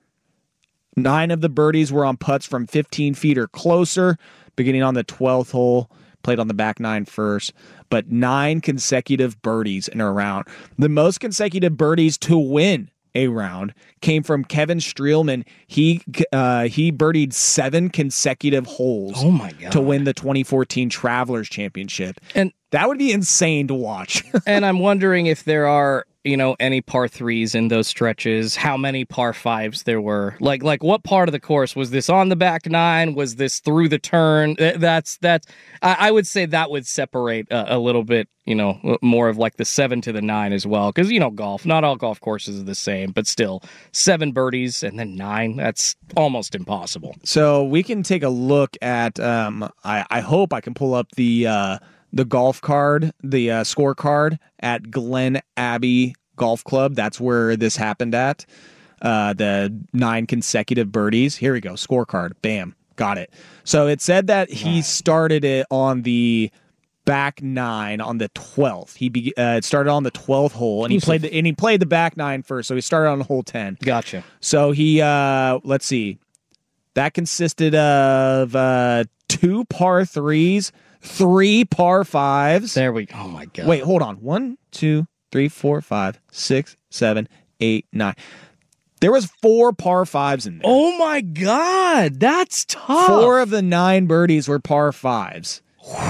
Nine of the birdies were on putts from fifteen feet or closer, beginning on the twelfth hole. Played on the back nine first, but nine consecutive birdies in a round. The most consecutive birdies to win a round came from Kevin Streelman. He uh, he birdied seven consecutive holes Oh my God. to win the twenty fourteen Travelers Championship. And that would be insane to watch. And I'm wondering if there are, you know, any par threes in those stretches, how many par fives there were. Like, like what part of the course was this on the back nine? Was this through the turn? That's, that's, I, I would say that would separate a, a little bit, you know, more of like the seven to the nine as well. Cause, you know, golf, not all golf courses are the same, but still seven birdies and then nine. That's almost impossible. So we can take a look at, um, I, I hope I can pull up the, uh, the golf card, the uh, scorecard at Glen Abbey Golf Club. That's where this happened at. Uh, the nine consecutive birdies. Here we go. Scorecard. Bam. Got it. So it said that he started it on the back nine on the twelfth. He be, uh, it started on the twelfth hole, and he played the, and he played the back nine first. So he started on hole ten. Gotcha. So he, uh, let's see, that consisted of uh, two par threes, three par fives. There we go. Oh my God. Wait, hold on. One, two, three, four, five, six, seven, eight, nine. There was four par fives in there. Oh my God, that's tough. Four of the nine birdies were par fives.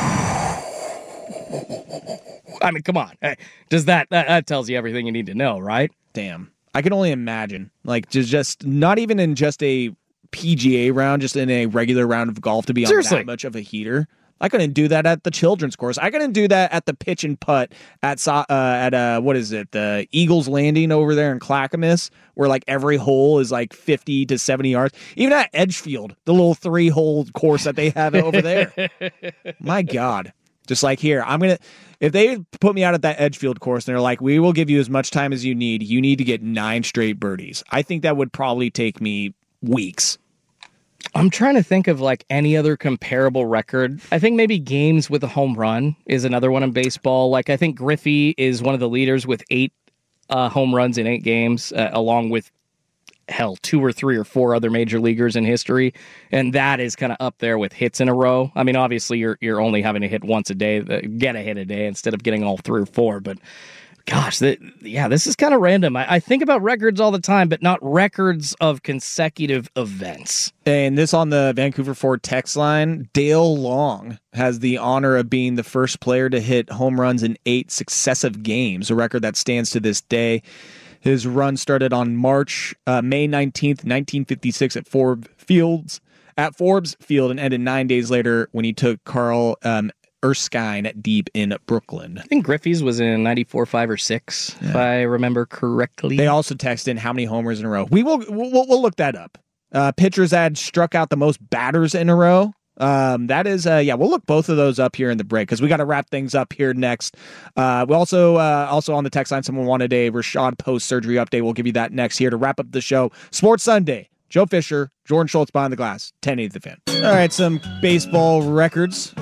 I mean, come on. Does that, that that tells you everything you need to know, right? Damn. I can only imagine. Like, just, just not even in just a P G A round, just in a regular round of golf to be on Seriously. that much of a heater. I couldn't do that at the children's course. I couldn't do that at the pitch and putt at uh, at uh, what is it, the Eagles Landing over there in Clackamas, where like every hole is like fifty to seventy yards. Even at Edgefield, the little three hole course that they have over there. My God, just like here, I'm gonna. If they put me out at that Edgefield course and they're like, we will give you as much time as you need. You need to get nine straight birdies. I think that would probably take me weeks. I'm trying to think of like any other comparable record. I think maybe games with a home run is another one in baseball. Like I think Griffey is one of the leaders with eight uh, home runs in eight games, uh, along with hell, two or three or four other major leaguers in history. And that is kind of up there with hits in a row. I mean, obviously you're, you're only having to hit once a day, get a hit a day instead of getting all three or four, but gosh, the, yeah, this is kind of random. I, I think about records all the time, but not records of consecutive events. And this on the Vancouver Ford text line, Dale Long has the honor of being the first player to hit home runs in eight successive games, a record that stands to this day. His run started on March, uh, May nineteenth, nineteen fifty-six at Forbes Fields, at Forbes Field, and ended nine days later when he took Carl um, Erskine deep in Brooklyn. I think Griffey's was in ninety-four, five, or six, yeah. if I remember correctly. They also text in how many homers in a row. We will we'll, we'll look that up. Uh, pitchers had struck out the most batters in a row. Um, that is, uh, yeah, we'll look both of those up here in the break because we got to wrap things up here next. Uh, we also, uh, also on the text line, someone wanted a Rashad post-surgery update. We'll give you that next here to wrap up the show. Sports Sunday. Joe Fisher, Jordan Schultz behind the glass, ten eighty The Fan. All right, some baseball records.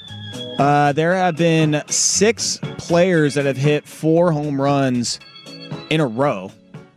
Uh, there have been six players that have hit four home runs in a row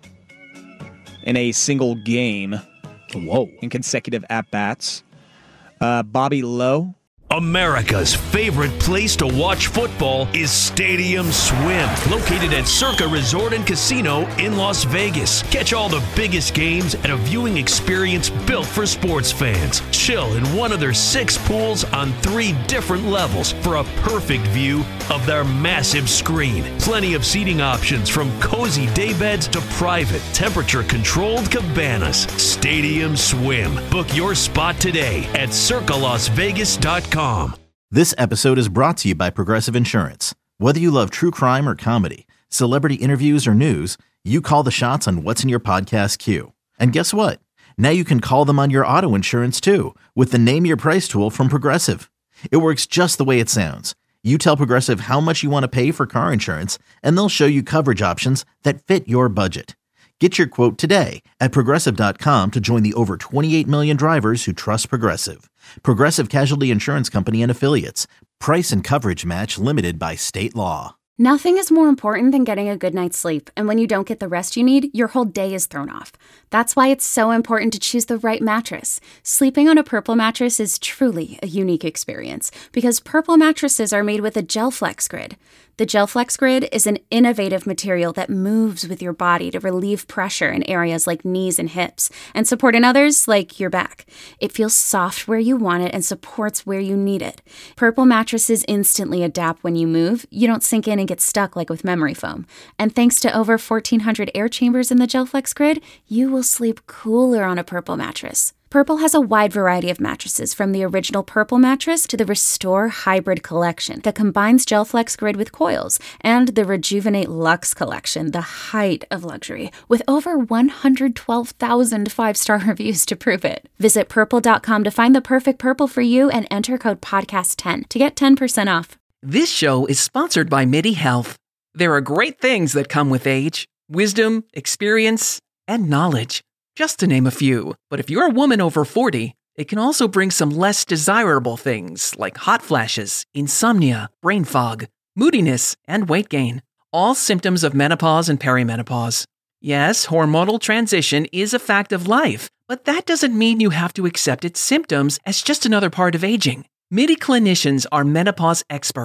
in a single game. Whoa. In consecutive at-bats. Uh, Bobby Lowe. America's favorite place to watch football is Stadium Swim, located at Circa Resort and Casino in Las Vegas. Catch all the biggest games at a viewing experience built for sports fans. Chill in one of their six pools on three different levels for a perfect view of their massive screen. Plenty of seating options from cozy daybeds to private, temperature-controlled cabanas. Stadium Swim. Book your spot today at circa las vegas dot com. This episode is brought to you by Progressive Insurance. Whether you love true crime or comedy, celebrity interviews or news, you call the shots on what's in your podcast queue. And guess what? Now you can call them on your auto insurance too with the Name Your Price tool from Progressive. It works just the way it sounds. You tell Progressive how much you want to pay for car insurance, and they'll show you coverage options that fit your budget. Get your quote today at Progressive dot com to join the over twenty-eight million drivers who trust Progressive. Progressive Casualty Insurance Company and Affiliates. Price and coverage match limited by state law. Nothing is more important than getting a good night's sleep, and when you don't get the rest you need, your whole day is thrown off. That's why it's so important to choose the right mattress. Sleeping on a Purple mattress is truly a unique experience because Purple mattresses are made with a GelFlex Grid. The GelFlex Grid is an innovative material that moves with your body to relieve pressure in areas like knees and hips and support in others like your back. It feels soft where you want it and supports where you need it. Purple mattresses instantly adapt when you move. You don't sink in and get stuck like with memory foam. And thanks to over fourteen hundred air chambers in the GelFlex Grid, you will sleep cooler on a Purple mattress. Purple has a wide variety of mattresses, from the original Purple mattress to the Restore Hybrid collection that combines GelFlex Grid with coils, and the Rejuvenate Luxe collection, the height of luxury, with over one hundred twelve thousand five-star reviews to prove it. Visit purple dot com to find the perfect Purple for you and enter code podcast ten to get ten percent off. This show is sponsored by MIDI Health. There are great things that come with age: wisdom, experience, and knowledge. Just to name a few. But if you're a woman over forty, it can also bring some less desirable things like hot flashes, insomnia, brain fog, moodiness, and weight gain. All symptoms of menopause and perimenopause. Yes, hormonal transition is a fact of life, but that doesn't mean you have to accept its symptoms as just another part of aging. MIDI clinicians are menopause experts.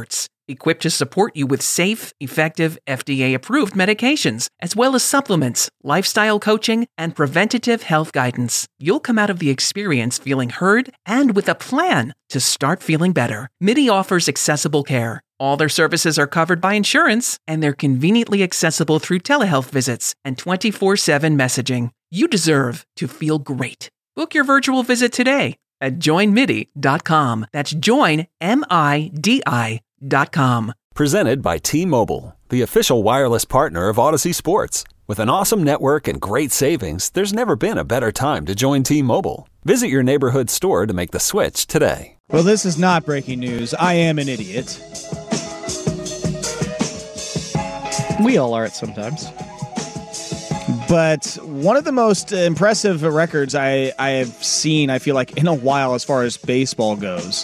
equipped to support you with safe, effective, F D A-approved medications, as well as supplements, lifestyle coaching, and preventative health guidance. You'll come out of the experience feeling heard and with a plan to start feeling better. MIDI offers accessible care. All their services are covered by insurance, and they're conveniently accessible through telehealth visits and twenty-four seven messaging. You deserve to feel great. Book your virtual visit today at join midi dot com. That's join, M I D I dot com. Presented by T-Mobile, the official wireless partner of Odyssey Sports. With an awesome network and great savings, there's never been a better time to join T-Mobile. Visit your neighborhood store to make the switch today. Well, this is not breaking news. I am an idiot. We all are at sometimes. But one of the most impressive records I, I have seen, I feel like, in a while as far as baseball goes,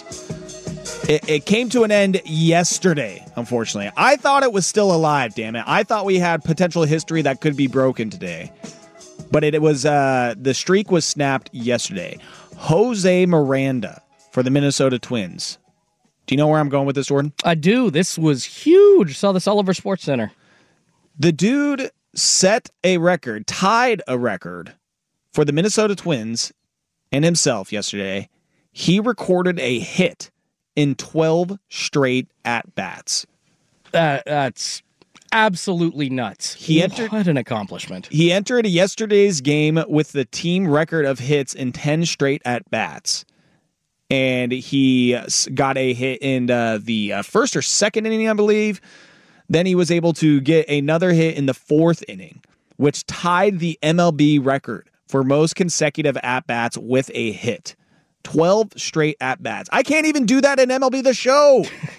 it, it came to an end yesterday, unfortunately. I thought it was still alive, damn it. I thought we had potential history that could be broken today. But it, it was uh, the streak was snapped yesterday. Jose Miranda for the Minnesota Twins. Do you know where I'm going with this, Jordan? I do. This was huge. Saw this all over Sports Center. The dude set a record, tied a record for the Minnesota Twins and himself yesterday. He recorded a hit in twelve straight at-bats. Uh, that's absolutely nuts. He entered, what an accomplishment. He entered yesterday's game with the team record of hits in ten straight at-bats. And he got a hit in uh, the uh, first or second inning, I believe. Then he was able to get another hit in the fourth inning, which tied the M L B record for most consecutive at-bats with a hit. twelve straight at-bats. I can't even do that in M L B The Show.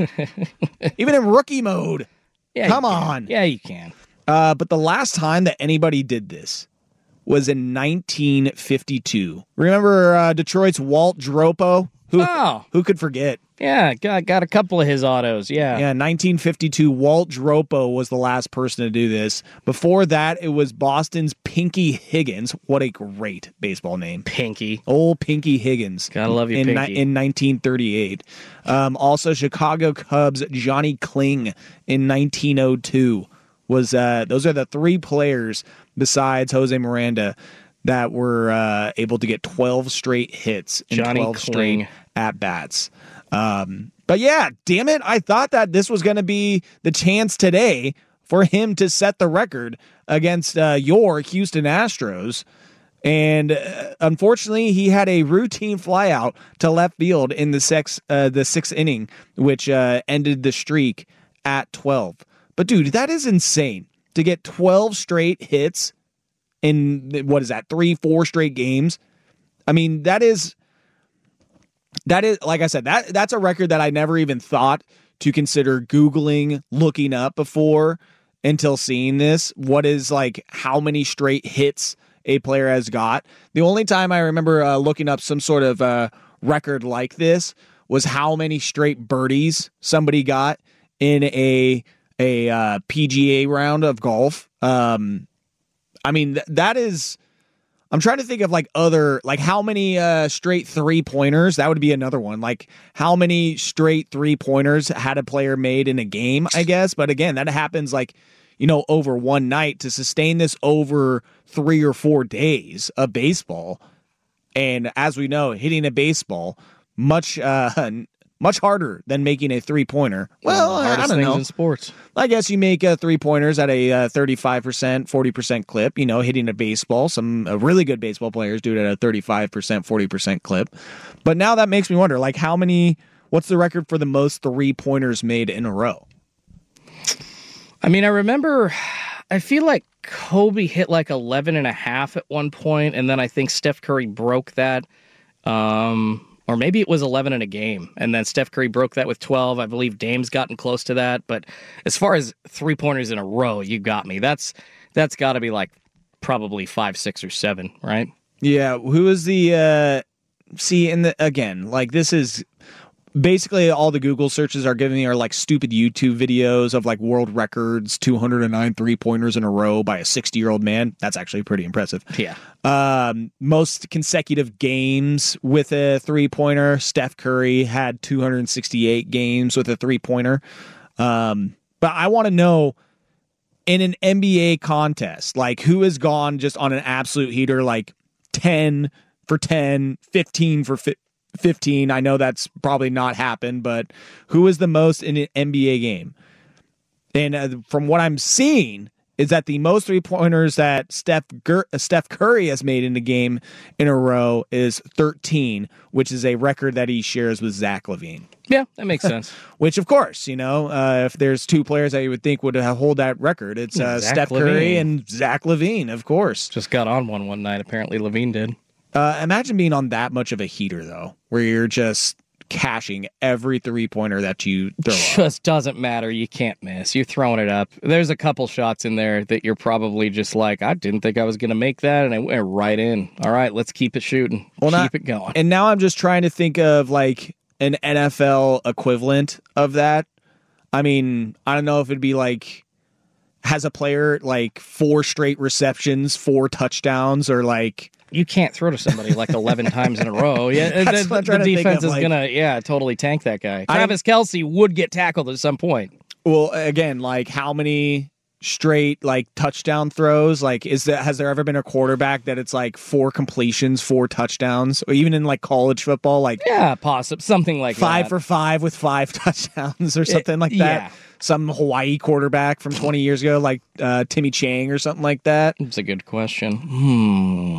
Even in rookie mode. Yeah, Come on. Yeah, you can. Uh, but the last time that anybody did this was in nineteen fifty-two. Remember uh, Detroit's Walt Dropo? Who, oh. who could forget? Yeah, got, got a couple of his autos, yeah. Yeah, nineteen fifty-two, Walt Dropo was the last person to do this. Before that, it was Boston's Pinky Higgins. What a great baseball name. Pinky. Old Pinky Higgins. Gotta love you, in, Pinky. In nineteen thirty-eight. Um, also, Chicago Cubs' Johnny Kling in nineteen oh two. Was, uh, those are the three players besides Jose Miranda that were uh, able to get twelve straight hits in Johnny twelve Kling. straight at-bats. Um, but yeah, damn it. I thought that this was going to be the chance today for him to set the record against uh, your Houston Astros. And uh, unfortunately, he had a routine flyout to left field in the, sex, uh, the sixth inning, which uh, ended the streak at twelve. But dude, that is insane to get twelve straight hits in, what is that, three, four straight games. I mean, that is... That is, like I said, that that's a record that I never even thought to consider Googling, looking up before until seeing this. What is, like, how many straight hits a player has got? The only time I remember uh, looking up some sort of uh, record like this was how many straight birdies somebody got in a a uh, P G A round of golf. Um, I mean, th- that is... I'm trying to think of like other, like how many uh, straight three pointers. That would be another one. Like how many straight three pointers had a player made in a game, I guess. But again, that happens like, you know, over one night. To sustain this over three or four days of baseball. And as we know, hitting a baseball much, uh, much harder than making a three pointer. Well, I don't things know. In sports. I guess you make uh, three pointers at a uh, thirty-five percent, forty percent clip, you know, hitting a baseball. Some uh, really good baseball players do it at a thirty-five percent, forty percent clip. But now that makes me wonder, like, how many, what's the record for the most three pointers made in a row? I mean, I remember, I feel like Kobe hit like eleven and a half at one point, and then I think Steph Curry broke that. Um, Or maybe it was eleven in a game, and then Steph Curry broke that with twelve. I believe Dame's gotten close to that. But as far as three-pointers in a row, you got me. That's that's got to be like probably five, six, or seven, right? Yeah, who is the... Uh, see, in the again, like this is... Basically, all the Google searches are giving me are like stupid YouTube videos of like world records, two hundred nine three-pointers in a row by a sixty-year-old man. That's actually pretty impressive. Yeah. Um, most consecutive games with a three-pointer. Steph Curry had two hundred sixty-eight games with a three-pointer. Um, but I want to know in an N B A contest, like who has gone just on an absolute heater, like ten for ten, fifteen for fifteen. I know that's probably not happened, but who is the most in an N B A game? And uh, from what I'm seeing, is that the most three-pointers that Steph Gur- Steph Curry has made in a game in a row is thirteen, which is a record that he shares with Zach LaVine. Yeah, that makes sense. Which, of course, you know, uh, if there's two players that you would think would have hold that record, it's uh, Steph LaVine. Curry and Zach LaVine, of course. Just got on one one night, apparently LaVine did. Uh, imagine being on that much of a heater, though, where you're just cashing every three-pointer that you throw up. Just doesn't matter. You can't miss. You're throwing it up. There's a couple shots in there that you're probably just like, I didn't think I was going to make that, and I went right in. All right, let's keep it shooting. Well, keep not, it going. And now I'm just trying to think of, like, an N F L equivalent of that. I mean, I don't know if it'd be like, has a player, like, four straight receptions, four touchdowns, or, like... You can't throw to somebody like eleven times in a row. Yeah, That's the, what I'm trying the to defense think of, is like- gonna, yeah, totally tank that guy. Travis Kelce would get tackled at some point. Well, again, like, how many straight, like, touchdown throws? Like, is that, has there ever been a quarterback that it's, like, four completions, four touchdowns? Or even in, like, college football, like... Yeah, possible. Something like five that. for five with five touchdowns or something like that. yeah. Some Hawaii quarterback from twenty years ago, like uh, Timmy Chang or something like that. It's a good question. Hmm.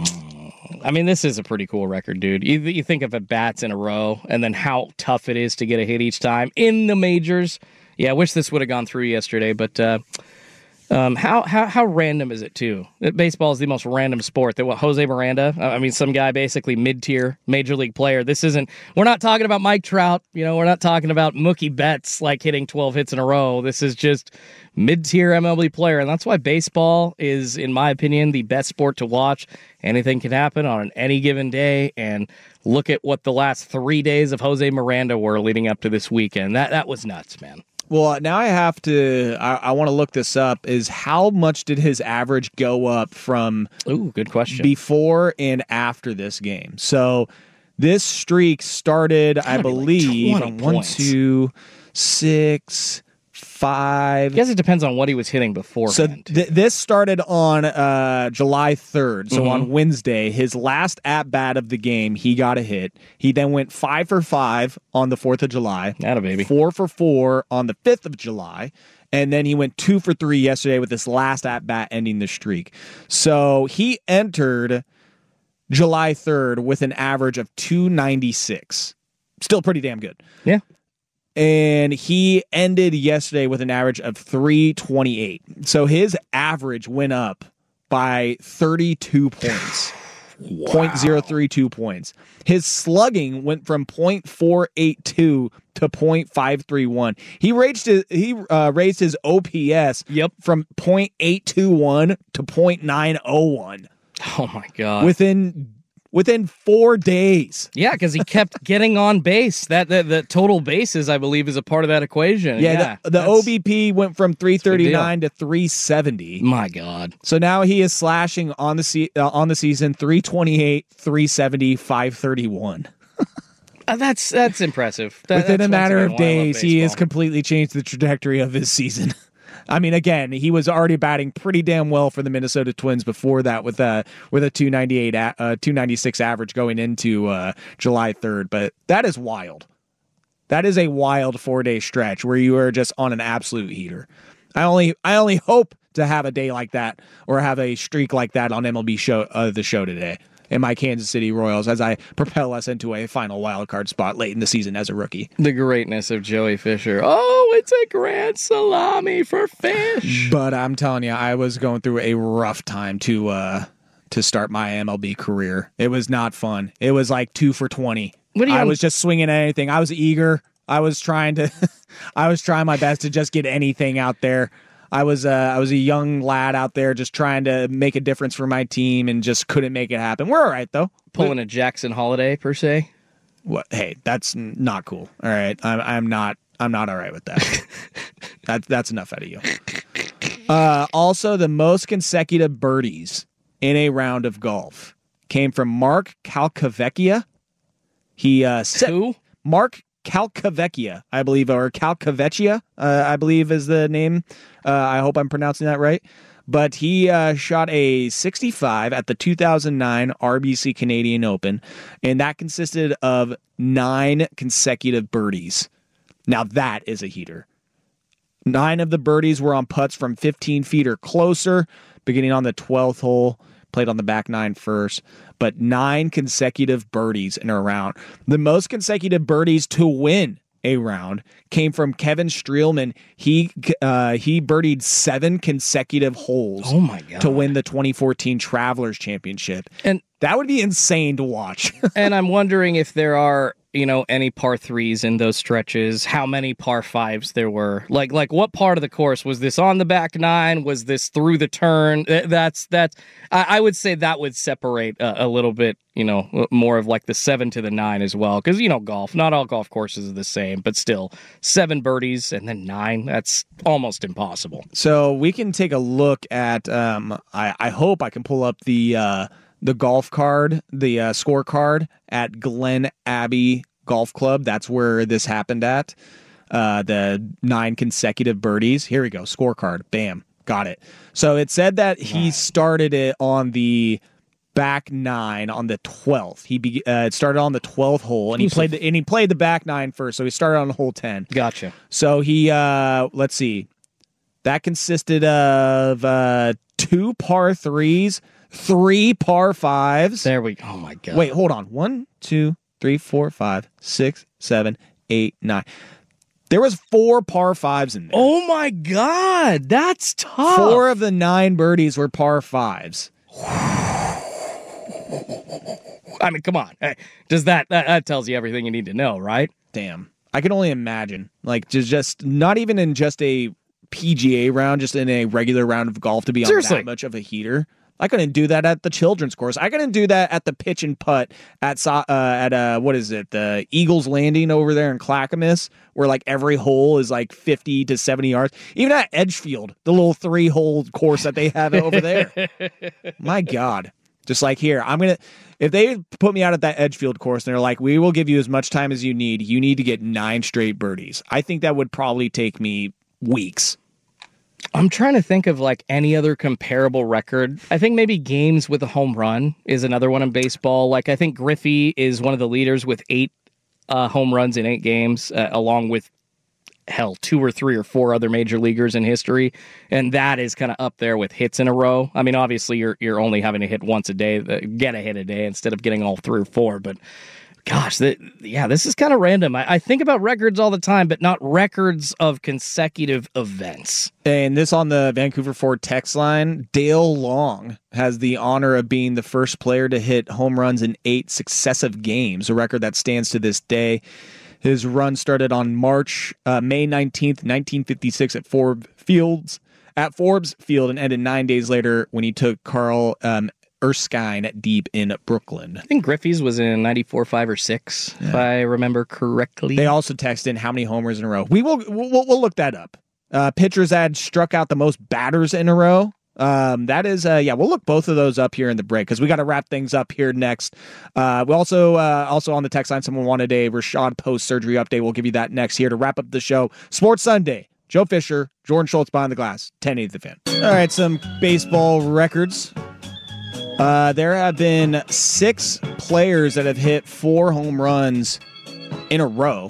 I mean, this is a pretty cool record, dude. You, you think of at bats in a row and then how tough it is to get a hit each time in the majors. Yeah, I wish this would have gone through yesterday, but uh, um, how, how how random is it, too? Baseball is the most random sport. That what Jose Miranda, I mean, some guy basically mid-tier major league player. This isn't, we're not talking about Mike Trout. You know, we're not talking about Mookie Betts, like hitting twelve hits in a row. This is just mid-tier M L B player, and that's why baseball is, in my opinion, the best sport to watch. Anything can happen on any given day, and look at what the last three days of Jose Miranda were leading up to this weekend. That that was nuts, man. Well, now I have to, I, I want to look this up, is how much did his average go up from Ooh, good question. before and after this game? So this streak started, I believe, like on twenty one, points. two, six, five. I guess it depends on what he was hitting beforehand. So th- this started on uh, July third. So Mhm. on Wednesday, his last at-bat of the game, he got a hit. He then went five for five on the fourth of July. Atta baby. Four for four on the fifth of July. And then he went two for three yesterday with this last at-bat ending the streak. So he entered July third with an average of two ninety-six. Still pretty damn good. Yeah. And he ended yesterday with an average of three twenty-eight. So his average went up by thirty-two points. Wow. point zero three two points. His slugging went from point four eight two to point five three one. He raised his, he uh, raised his O P S yep. from point eight two one to point nine oh one. Oh my god. Within Within four days. Yeah, because he kept getting on base. That the, the total bases, I believe, is a part of that equation. Yeah, Yeah, the, the O B P went from three thirty-nine to three seventy. My God. So now he is slashing on the se- uh, on the season three twenty-eight, three seventy, five thirty-one. Uh, that's that's impressive. That, Within that's a matter once of again why I love days, he has baseball. completely changed the trajectory of his season. I mean, again, he was already batting pretty damn well for the Minnesota Twins before that, with a with a two ninety-eight, a- uh, two ninety-six average going into uh, July third. But that is wild. That is a wild four day stretch where you are just on an absolute heater. I only I only hope to have a day like that or have a streak like that on M L B show uh, the show today in my Kansas City Royals as I propel us into a final wild card spot late in the season as a rookie. The greatness of Joey Fisher. Oh, it's a grand salami for fish. But I'm telling you, I was going through a rough time to uh, to start my M L B career. It was not fun. It was like two for twenty. What do you I un- was just swinging at anything. I was eager. I was trying to. I was trying my best to just get anything out there. I was uh, I was a young lad out there just trying to make a difference for my team and just couldn't make it happen. We're all right though. Pulling a Jackson Holiday per se. What? Hey, that's n- not cool. All right, I'm I'm not I'm not all right with that. that's that's enough out of you. Uh, also, the most consecutive birdies in a round of golf came from Mark Calcavecchia. He uh, set Who? Mark Calcavecchia, I believe, or Calcavecchia, uh, I believe is the name. Uh, I hope I'm pronouncing that right. But he uh, shot a sixty-five at the two thousand nine R B C Canadian Open, and that consisted of nine consecutive birdies. Now that is a heater. Nine of the birdies were on putts from fifteen feet or closer, beginning on the twelfth hole, played on the back nine first, but nine consecutive birdies in a round. The most consecutive birdies to win a round came from Kevin Streelman. He uh, he birdied seven consecutive holes oh my God. to win the twenty fourteen Travelers Championship. And that would be insane to watch. And I'm wondering if there are, you know, any par threes in those stretches, how many par fives there were. Like, like what part of the course was this on the back nine? Was this through the turn? That's, that's, I, I would say that would separate a, a little bit, you know, more of like the seven to the nine as well. Cause you know, golf, not all golf courses are the same, but still seven birdies and then nine, that's almost impossible. So we can take a look at, um, I, I hope I can pull up the, uh, the golf card, the uh, scorecard at Glen Abbey Golf Club. That's where this happened at. Uh, the nine consecutive birdies. Here we go. Scorecard. Bam. Got it. So it said that he started it on the back nine on the twelfth. He be, uh, it started on the twelfth hole, and he played the, and he played the back nine first. So he started on hole ten. Gotcha. So he, uh, let's see, that consisted of uh, two par threes, three par fives. There we go. Oh my God. Wait, hold on. One, two, three, four, five, six, seven, eight, nine. There was four par fives in there. Oh my God. That's tough. Four of the nine birdies were par fives. I mean, come on. Does that, that that tells you everything you need to know, right? Damn. I can only imagine. Like, just, just not even in just a P G A round, just in a regular round of golf to be on Seriously. that much of a heater. I couldn't do that at the children's course. I couldn't do that at the pitch and putt at uh, at uh, what is it, the Eagles Landing over there in Clackamas, where like every hole is like fifty to seventy yards. Even at Edgefield, the little three hole course that they have over there. My God, just like here, I'm gonna. If they put me out at that Edgefield course and they're like, we will give you as much time as you need. You need to get nine straight birdies. I think that would probably take me weeks. I'm trying to think of like any other comparable record. I think maybe games with a home run is another one in baseball. Like I think Griffey is one of the leaders with eight uh, home runs in eight games, uh, along with hell, two or three or four other major leaguers in history. And that is kind of up there with hits in a row. I mean, obviously you're, you're only having to hit once a day, get a hit a day instead of getting all three or four, but gosh, the, yeah, this is kind of random. I, I think about records all the time, but not records of consecutive events. And this on the Vancouver Ford text line, Dale Long has the honor of being the first player to hit home runs in eight successive games, a record that stands to this day. His run started on March, uh, May nineteenth, nineteen fifty-six at Forbes Fields, at Forbes Field, and ended nine days later when he took Carl um, Erskine deep in Brooklyn. I think Griffey's was in ninety-four, five, or six, yeah. if I remember correctly. They also text in how many homers in a row. We will we'll, we'll look that up. Uh, pitchers had struck out the most batters in a row. Um, that is, uh, yeah, we'll look both of those up here in the break because we got to wrap things up here next. Uh, we also, uh, also on the text line, someone wanted a Rashad post-surgery update. We'll give you that next here to wrap up the show. Sports Sunday. Joe Fisher, Jordan Schultz behind the glass, ten eighty The Fan. All right, some baseball records. Uh, there have been six players that have hit four home runs in a row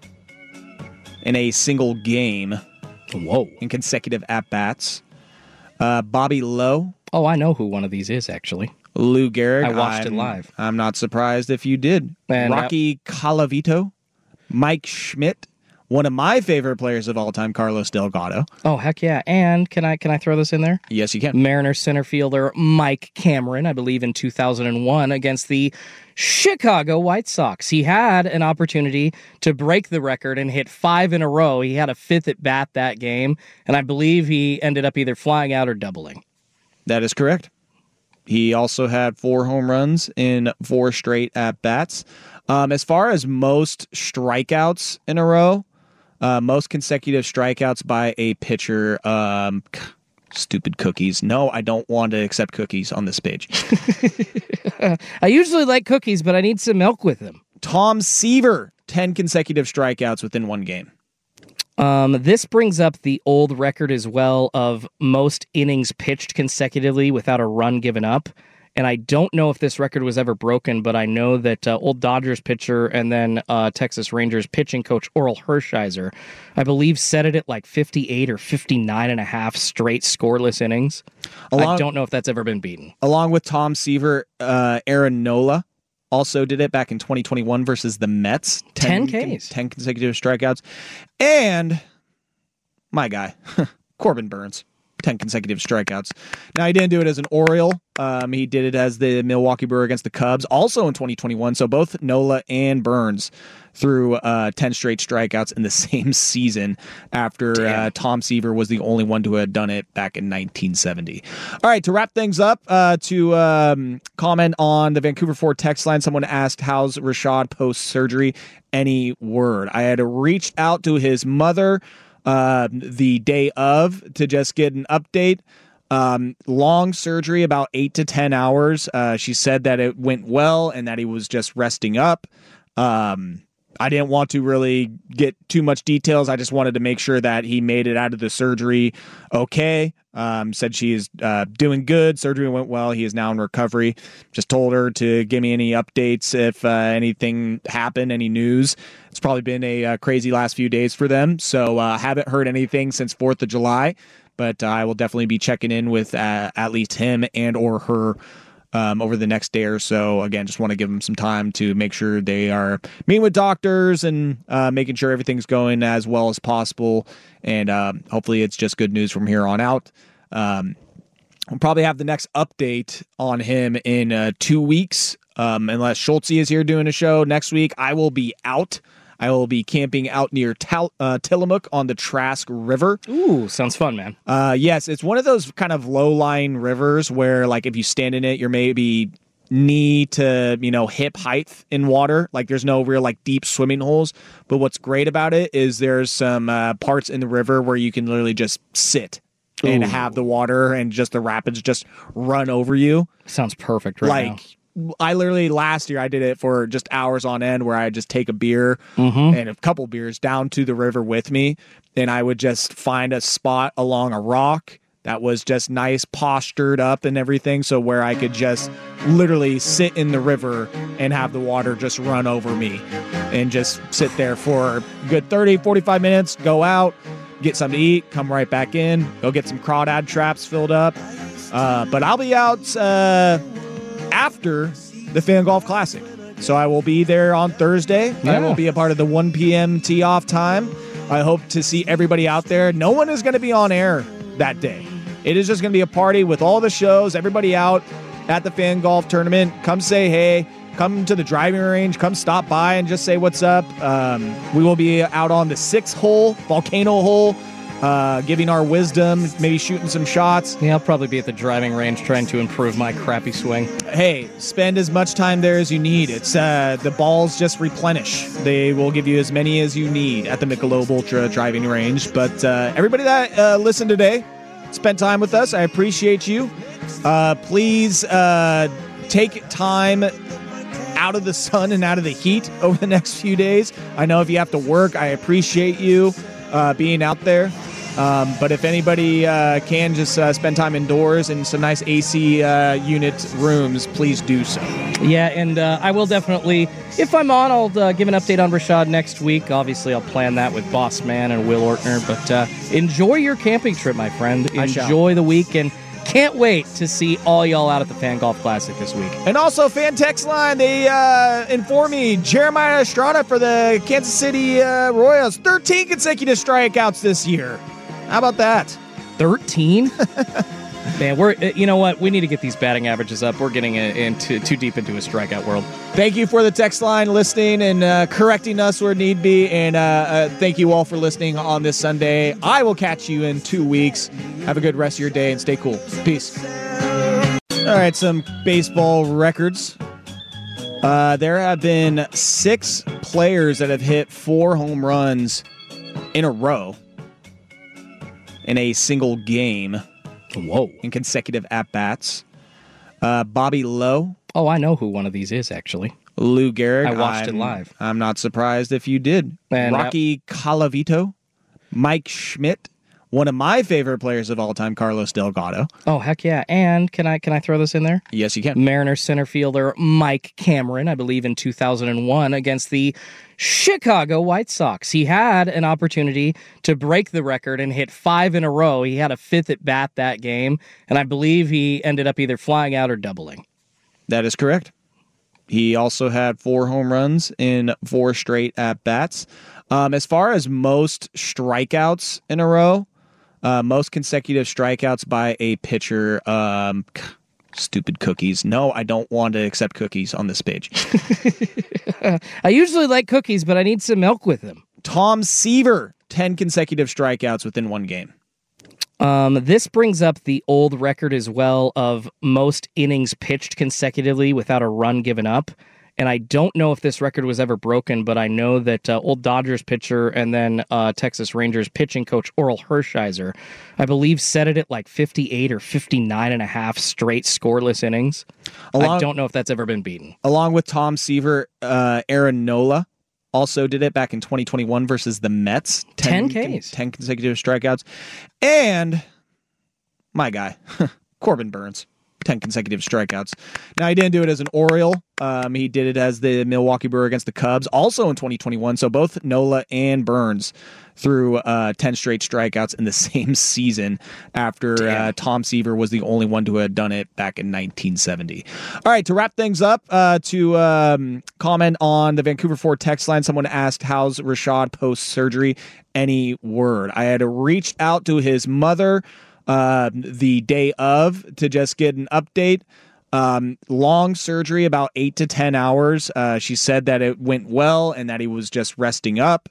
in a single game. Whoa. In consecutive at-bats. Uh, Bobby Lowe. Oh, I know who one of these is, actually. Lou Gehrig. I watched I'm, it live. I'm not surprised if you did. And Rocky that... Colavito. Mike Schmidt. One of my favorite players of all time, Carlos Delgado. Oh, heck yeah. And can I can I throw this in there? Yes, you can. Mariners center fielder Mike Cameron, I believe in two thousand one against the Chicago White Sox. He had an opportunity to break the record and hit five in a row. He had a fifth at bat that game, and I believe he ended up either flying out or doubling. That is correct. He also had four home runs in four straight at-bats. Um, as far as most strikeouts in a row, Uh, most consecutive strikeouts by a pitcher. Um, stupid cookies. No, I don't want to accept cookies on this page. I usually like cookies, but I need some milk with them. Tom Seaver ten consecutive strikeouts within one game. Um, this brings up the old record as well of most innings pitched consecutively without a run given up. And I don't know if this record was ever broken, but I know that uh, old Dodgers pitcher and then uh, Texas Rangers pitching coach Oral Hershiser, I believe, set it at like fifty-eight or fifty-nine and a half straight scoreless innings. Along, I don't know if that's ever been beaten. Along with Tom Seaver, uh, Aaron Nola also did it back in twenty twenty-one versus the Mets. ten, ten Ks. ten consecutive strikeouts. And my guy, Corbin Burns. ten consecutive strikeouts. Now, he didn't do it as an Oriole. Um, he did it as the Milwaukee Brewer against the Cubs, also in twenty twenty-one. So both Nola and Burns threw uh, ten straight strikeouts in the same season after uh, Tom Seaver was the only one to have done it back in nineteen seventy. All right, to wrap things up, uh, to um, comment on the Vancouver Ford text line, someone asked, how's Rashad post-surgery? Any word? I had reached out to his mother Uh, the day of to just get an update. Um, long surgery, about eight to ten hours. Uh, she said that it went well and that he was just resting up. Um, I didn't want to really get too much details. I just wanted to make sure that he made it out of the surgery okay. Um, said she is uh, doing good. Surgery went well. He is now in recovery. Just told her to give me any updates if uh, anything happened, any news. It's probably been a uh, crazy last few days for them. So I uh, haven't heard anything since fourth of July, but uh, I will definitely be checking in with uh, at least him and or her Um, over the next day or so. Again, just want to give them some time to make sure they are meeting with doctors and uh, making sure everything's going as well as possible. And um, hopefully it's just good news from here on out. Um, we'll probably have the next update on him in uh, two weeks, um, unless Schultze is here doing a show. Next week, I will be out. I will be camping out near Tal- uh, Tillamook on the Trask River. Ooh, sounds fun, man. Uh, yes, it's one of those kind of low-lying rivers where, like, if you stand in it, you're maybe knee to, you know, hip height in water. Like, there's no real, like, deep swimming holes. But what's great about it is there's some uh, parts in the river where you can literally just sit Ooh. and have the water and just the rapids just run over you. Sounds perfect right like, now. I literally last year I did it for just hours on end where I just take a beer mm-hmm. and a couple beers down to the river with me, and I would just find a spot along a rock that was just nice postured up and everything, so where I could just literally sit in the river and have the water just run over me and just sit there for a good thirty, forty-five minutes, go out, get something to eat, come right back in, go get some crawdad traps filled up. Uh, but I'll be out uh, after the Fan Golf Classic. So I will be there on Thursday. Yeah. I will be a part of the one p.m. tee-off time. I hope to see everybody out there. No one is going to be on air that day. It is just going to be a party with all the shows, everybody out at the Fan Golf Tournament. Come say hey. Come to the driving range. Come stop by and just say what's up. Um, we will be out on the sixth hole, Volcano hole, Uh, giving our wisdom, maybe shooting some shots. Yeah, I'll probably be at the driving range trying to improve my crappy swing. Hey, spend as much time there as you need. It's uh, the balls just replenish. They will give you as many as you need at the Michelob Ultra driving range. But uh, everybody that uh, listened today, spent time with us, I appreciate you. Uh, please uh, take time out of the sun and out of the heat over the next few days. I know if you have to work, I appreciate you uh, being out there. Um, but if anybody uh, can just uh, spend time indoors in some nice A C uh, unit rooms, please do so. Yeah, and uh, I will definitely, if I'm on, I'll uh, give an update on Rashad next week. Obviously, I'll plan that with Boss Man and Will Ortner. But uh, enjoy your camping trip, my friend. Enjoy the week, and can't wait to see all y'all out at the Fan Golf Classic this week. And also, Fan Text Line, they uh, inform me, Jeremiah Estrada for the Kansas City uh, Royals, thirteen consecutive strikeouts this year. How about that? thirteen? Man, we're you know what? We need to get these batting averages up. We're getting into too deep into a strikeout world. Thank you for the text line listening and uh, correcting us where need be. And uh, uh, thank you all for listening on this Sunday. I will catch you in two weeks. Have a good rest of your day and stay cool. Peace. All right, some baseball records. Uh, there have been six players that have hit four home runs in a row in a single game. Whoa. In consecutive at-bats. Uh, Bobby Lowe Oh, I know who one of these is, actually. Lou Gehrig. I watched I'm, it live. I'm not surprised if you did. And Rocky that... Colavito, Mike Schmidt, one of my favorite players of all time, Carlos Delgado. Oh, heck yeah. And can I can I throw this in there? Yes, you can. Mariners center fielder Mike Cameron, I believe in two thousand one, against the Chicago White Sox. He had an opportunity to break the record and hit five in a row. He had a fifth at bat that game, and I believe he ended up either flying out or doubling. That is correct. He also had four home runs in four straight at-bats. Um, as far as most strikeouts in a row, uh, most consecutive strikeouts by a pitcher, um, stupid cookies. No, I don't want to accept cookies on this page. I usually like cookies, but I need some milk with them. Tom Seaver, ten consecutive strikeouts within one game. Um, this brings up the old record as well of most innings pitched consecutively without a run given up. And I don't know if this record was ever broken, but I know that uh, old Dodgers pitcher and then uh, Texas Rangers pitching coach Oral Hershiser, I believe, set it at like fifty-eight or fifty-nine and a half straight scoreless innings. Along, I don't know if that's ever been beaten. Along with Tom Seaver, uh, Aaron Nola also did it back in twenty twenty-one versus the Mets. ten, ten Ks. ten consecutive strikeouts. And my guy, Corbin Burns. ten consecutive strikeouts. Now, he didn't do it as an Oriole. Um, he did it as the Milwaukee Brewer against the Cubs, also in twenty twenty-one. So both Nola and Burns threw uh, ten straight strikeouts in the same season after uh, Tom Seaver was the only one to have done it back in nineteen seventy. All right, to wrap things up, uh, to um, comment on the Vancouver Ford text line, someone asked, how's Rashad post-surgery? Any word? I had reached out to his mother Uh, the day of to just get an update. Um, long surgery, about eight to ten hours. Uh, she said that it went well and that he was just resting up.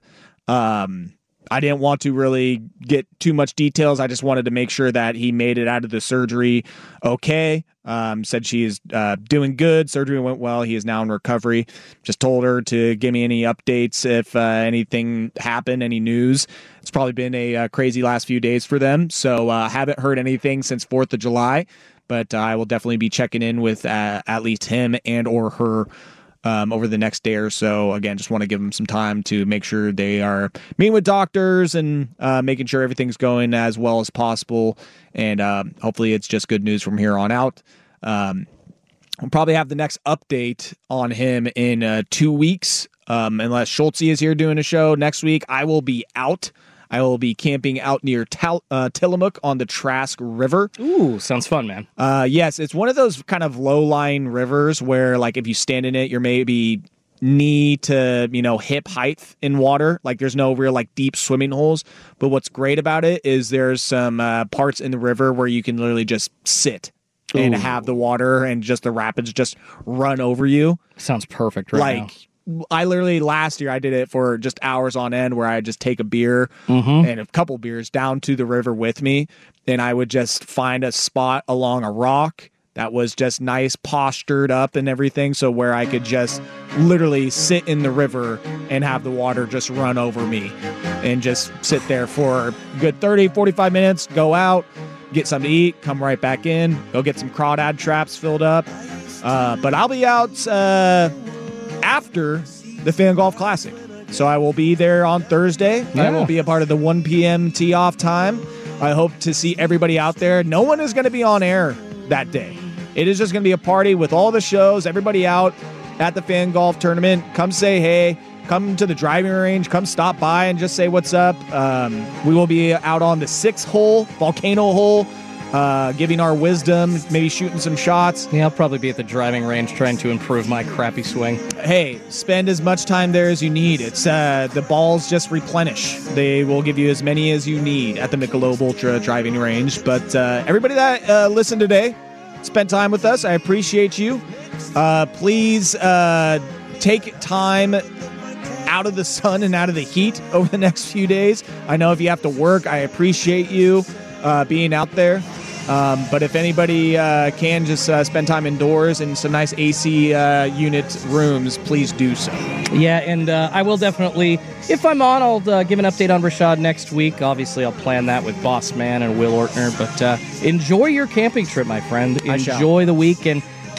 Um, I didn't want to really get too much details. I just wanted to make sure that he made it out of the surgery okay. Um, said she is uh, doing good. Surgery went well. He is now in recovery. Just told her to give me any updates if uh, anything happened, any news. It's probably been a uh, crazy last few days for them. So I uh, haven't heard anything since fourth of July, but uh, I will definitely be checking in with uh, at least him and or her Um, over the next day or so. Again, just want to give them some time to make sure they are meeting with doctors and uh, making sure everything's going as well as possible. And uh, hopefully it's just good news from here on out. Um, we'll probably have the next update on him in uh, two weeks, um, unless Schultze is here doing a show. Next week, I will be out. I will be camping out near Tal- uh, Tillamook on the Trask River. Ooh, sounds fun, man. Uh, yes, it's one of those kind of low-lying rivers where, like, if you stand in it, you're maybe knee to, you know, hip height in water. Like, there's no real, like, deep swimming holes. But what's great about it is there's some uh, parts in the river where you can literally just sit Ooh. and have the water and just the rapids just run over you. Sounds perfect right like, now. I literally, last year, I did it for just hours on end where I just take a beer mm-hmm. and a couple beers down to the river with me, and I would just find a spot along a rock that was just nice, postured up and everything, so where I could just literally sit in the river and have the water just run over me and just sit there for a good thirty, forty-five minutes, go out, get something to eat, come right back in, go get some crawdad traps filled up. Uh, but I'll be out... Uh, after the Fan Golf Classic. So I will be there on Thursday. Yeah. I will be a part of the one p.m. tee-off time. I hope to see everybody out there. No one is going to be on air that day. It is just going to be a party with all the shows, everybody out at the Fan Golf Tournament. Come say hey. Come to the driving range. Come stop by and just say what's up. Um, we will be out on the sixth hole, Volcano hole, Uh, giving our wisdom, maybe shooting some shots. Yeah, I'll probably be at the driving range trying to improve my crappy swing. Hey, spend as much time there as you need. It's uh, the balls just replenish. They will give you as many as you need at the Michelob Ultra driving range. But uh, everybody that uh, listened today, spent time with us, I appreciate you. Uh, please uh, take time out of the sun and out of the heat over the next few days. I know if you have to work, I appreciate you uh, being out there. Um, but if anybody uh, can just uh, spend time indoors in some nice A C uh, unit rooms, please do so. Yeah, and uh, I will definitely, if I'm on, I'll uh, give an update on Rashad next week. Obviously, I'll plan that with Boss Man and Will Ortner. But uh, enjoy your camping trip, my friend. Enjoy the week and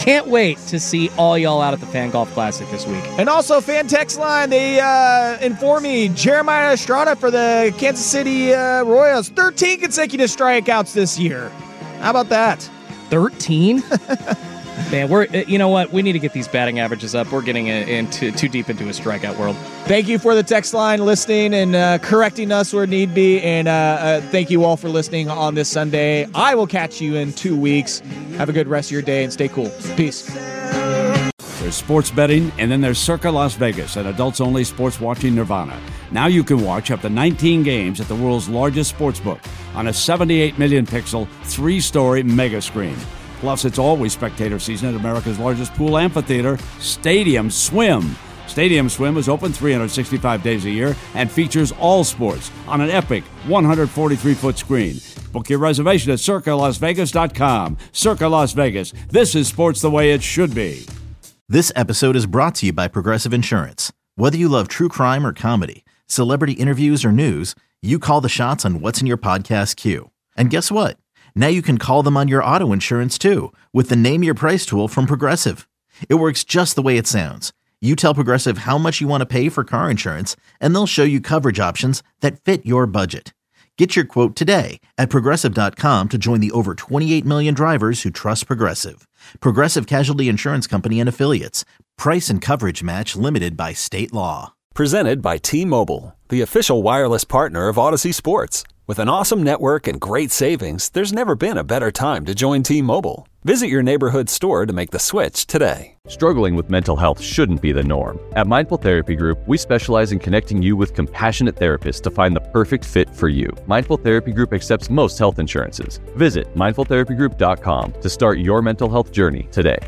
can't wait to see all y'all out at the Fan Golf Classic this week. And also, fan text line, they uh, inform me Jeremiah Estrada for the Kansas City uh, Royals, thirteen consecutive strikeouts this year. How about that? thirteen? Man, we're you know what? We need to get these batting averages up. We're getting into too deep into a strikeout world. Thank you for the text line listening and uh, correcting us where need be. And uh, uh, thank you all for listening on this Sunday. I will catch you in two weeks. Have a good rest of your day and stay cool. Peace. There's sports betting, and then there's Circa Las Vegas, an adults-only sports watching nirvana. Now you can watch up to nineteen games at the world's largest sportsbook on a seventy-eight million pixel, three-story mega screen. Plus, it's always spectator season at America's largest pool amphitheater, Stadium Swim. Stadium Swim is open three hundred sixty-five days a year and features all sports on an epic one hundred forty-three foot screen. Book your reservation at circa las vegas dot com. Circa Las Vegas. This is sports the way it should be. This episode is brought to you by Progressive Insurance. Whether you love true crime or comedy, celebrity interviews or news, you call the shots on what's in your podcast queue. And guess what? Now you can call them on your auto insurance too with the Name Your Price tool from Progressive. It works just the way it sounds. You tell Progressive how much you want to pay for car insurance, and they'll show you coverage options that fit your budget. Get your quote today at progressive dot com to join the over twenty-eight million drivers who trust Progressive. Progressive Casualty Insurance Company and Affiliates. Price and coverage match limited by state law. Presented by T-Mobile, the official wireless partner of Odyssey Sports. With an awesome network and great savings, there's never been a better time to join T-Mobile. Visit your neighborhood store to make the switch today. Struggling with mental health shouldn't be the norm. At Mindful Therapy Group, we specialize in connecting you with compassionate therapists to find the perfect fit for you. Mindful Therapy Group accepts most health insurances. Visit mindful therapy group dot com to start your mental health journey today.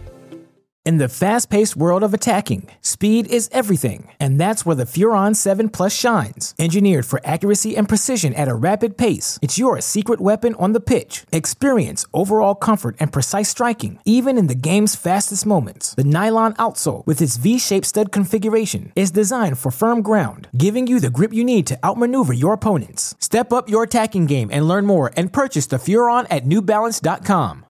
In the fast-paced world of attacking, speed is everything, and that's where the Furon seven Plus shines. Engineered for accuracy and precision at a rapid pace, it's your secret weapon on the pitch. Experience overall comfort and precise striking, even in the game's fastest moments. The nylon outsole, with its V-shaped stud configuration, is designed for firm ground, giving you the grip you need to outmaneuver your opponents. Step up your attacking game and learn more and purchase the Furon at new balance dot com.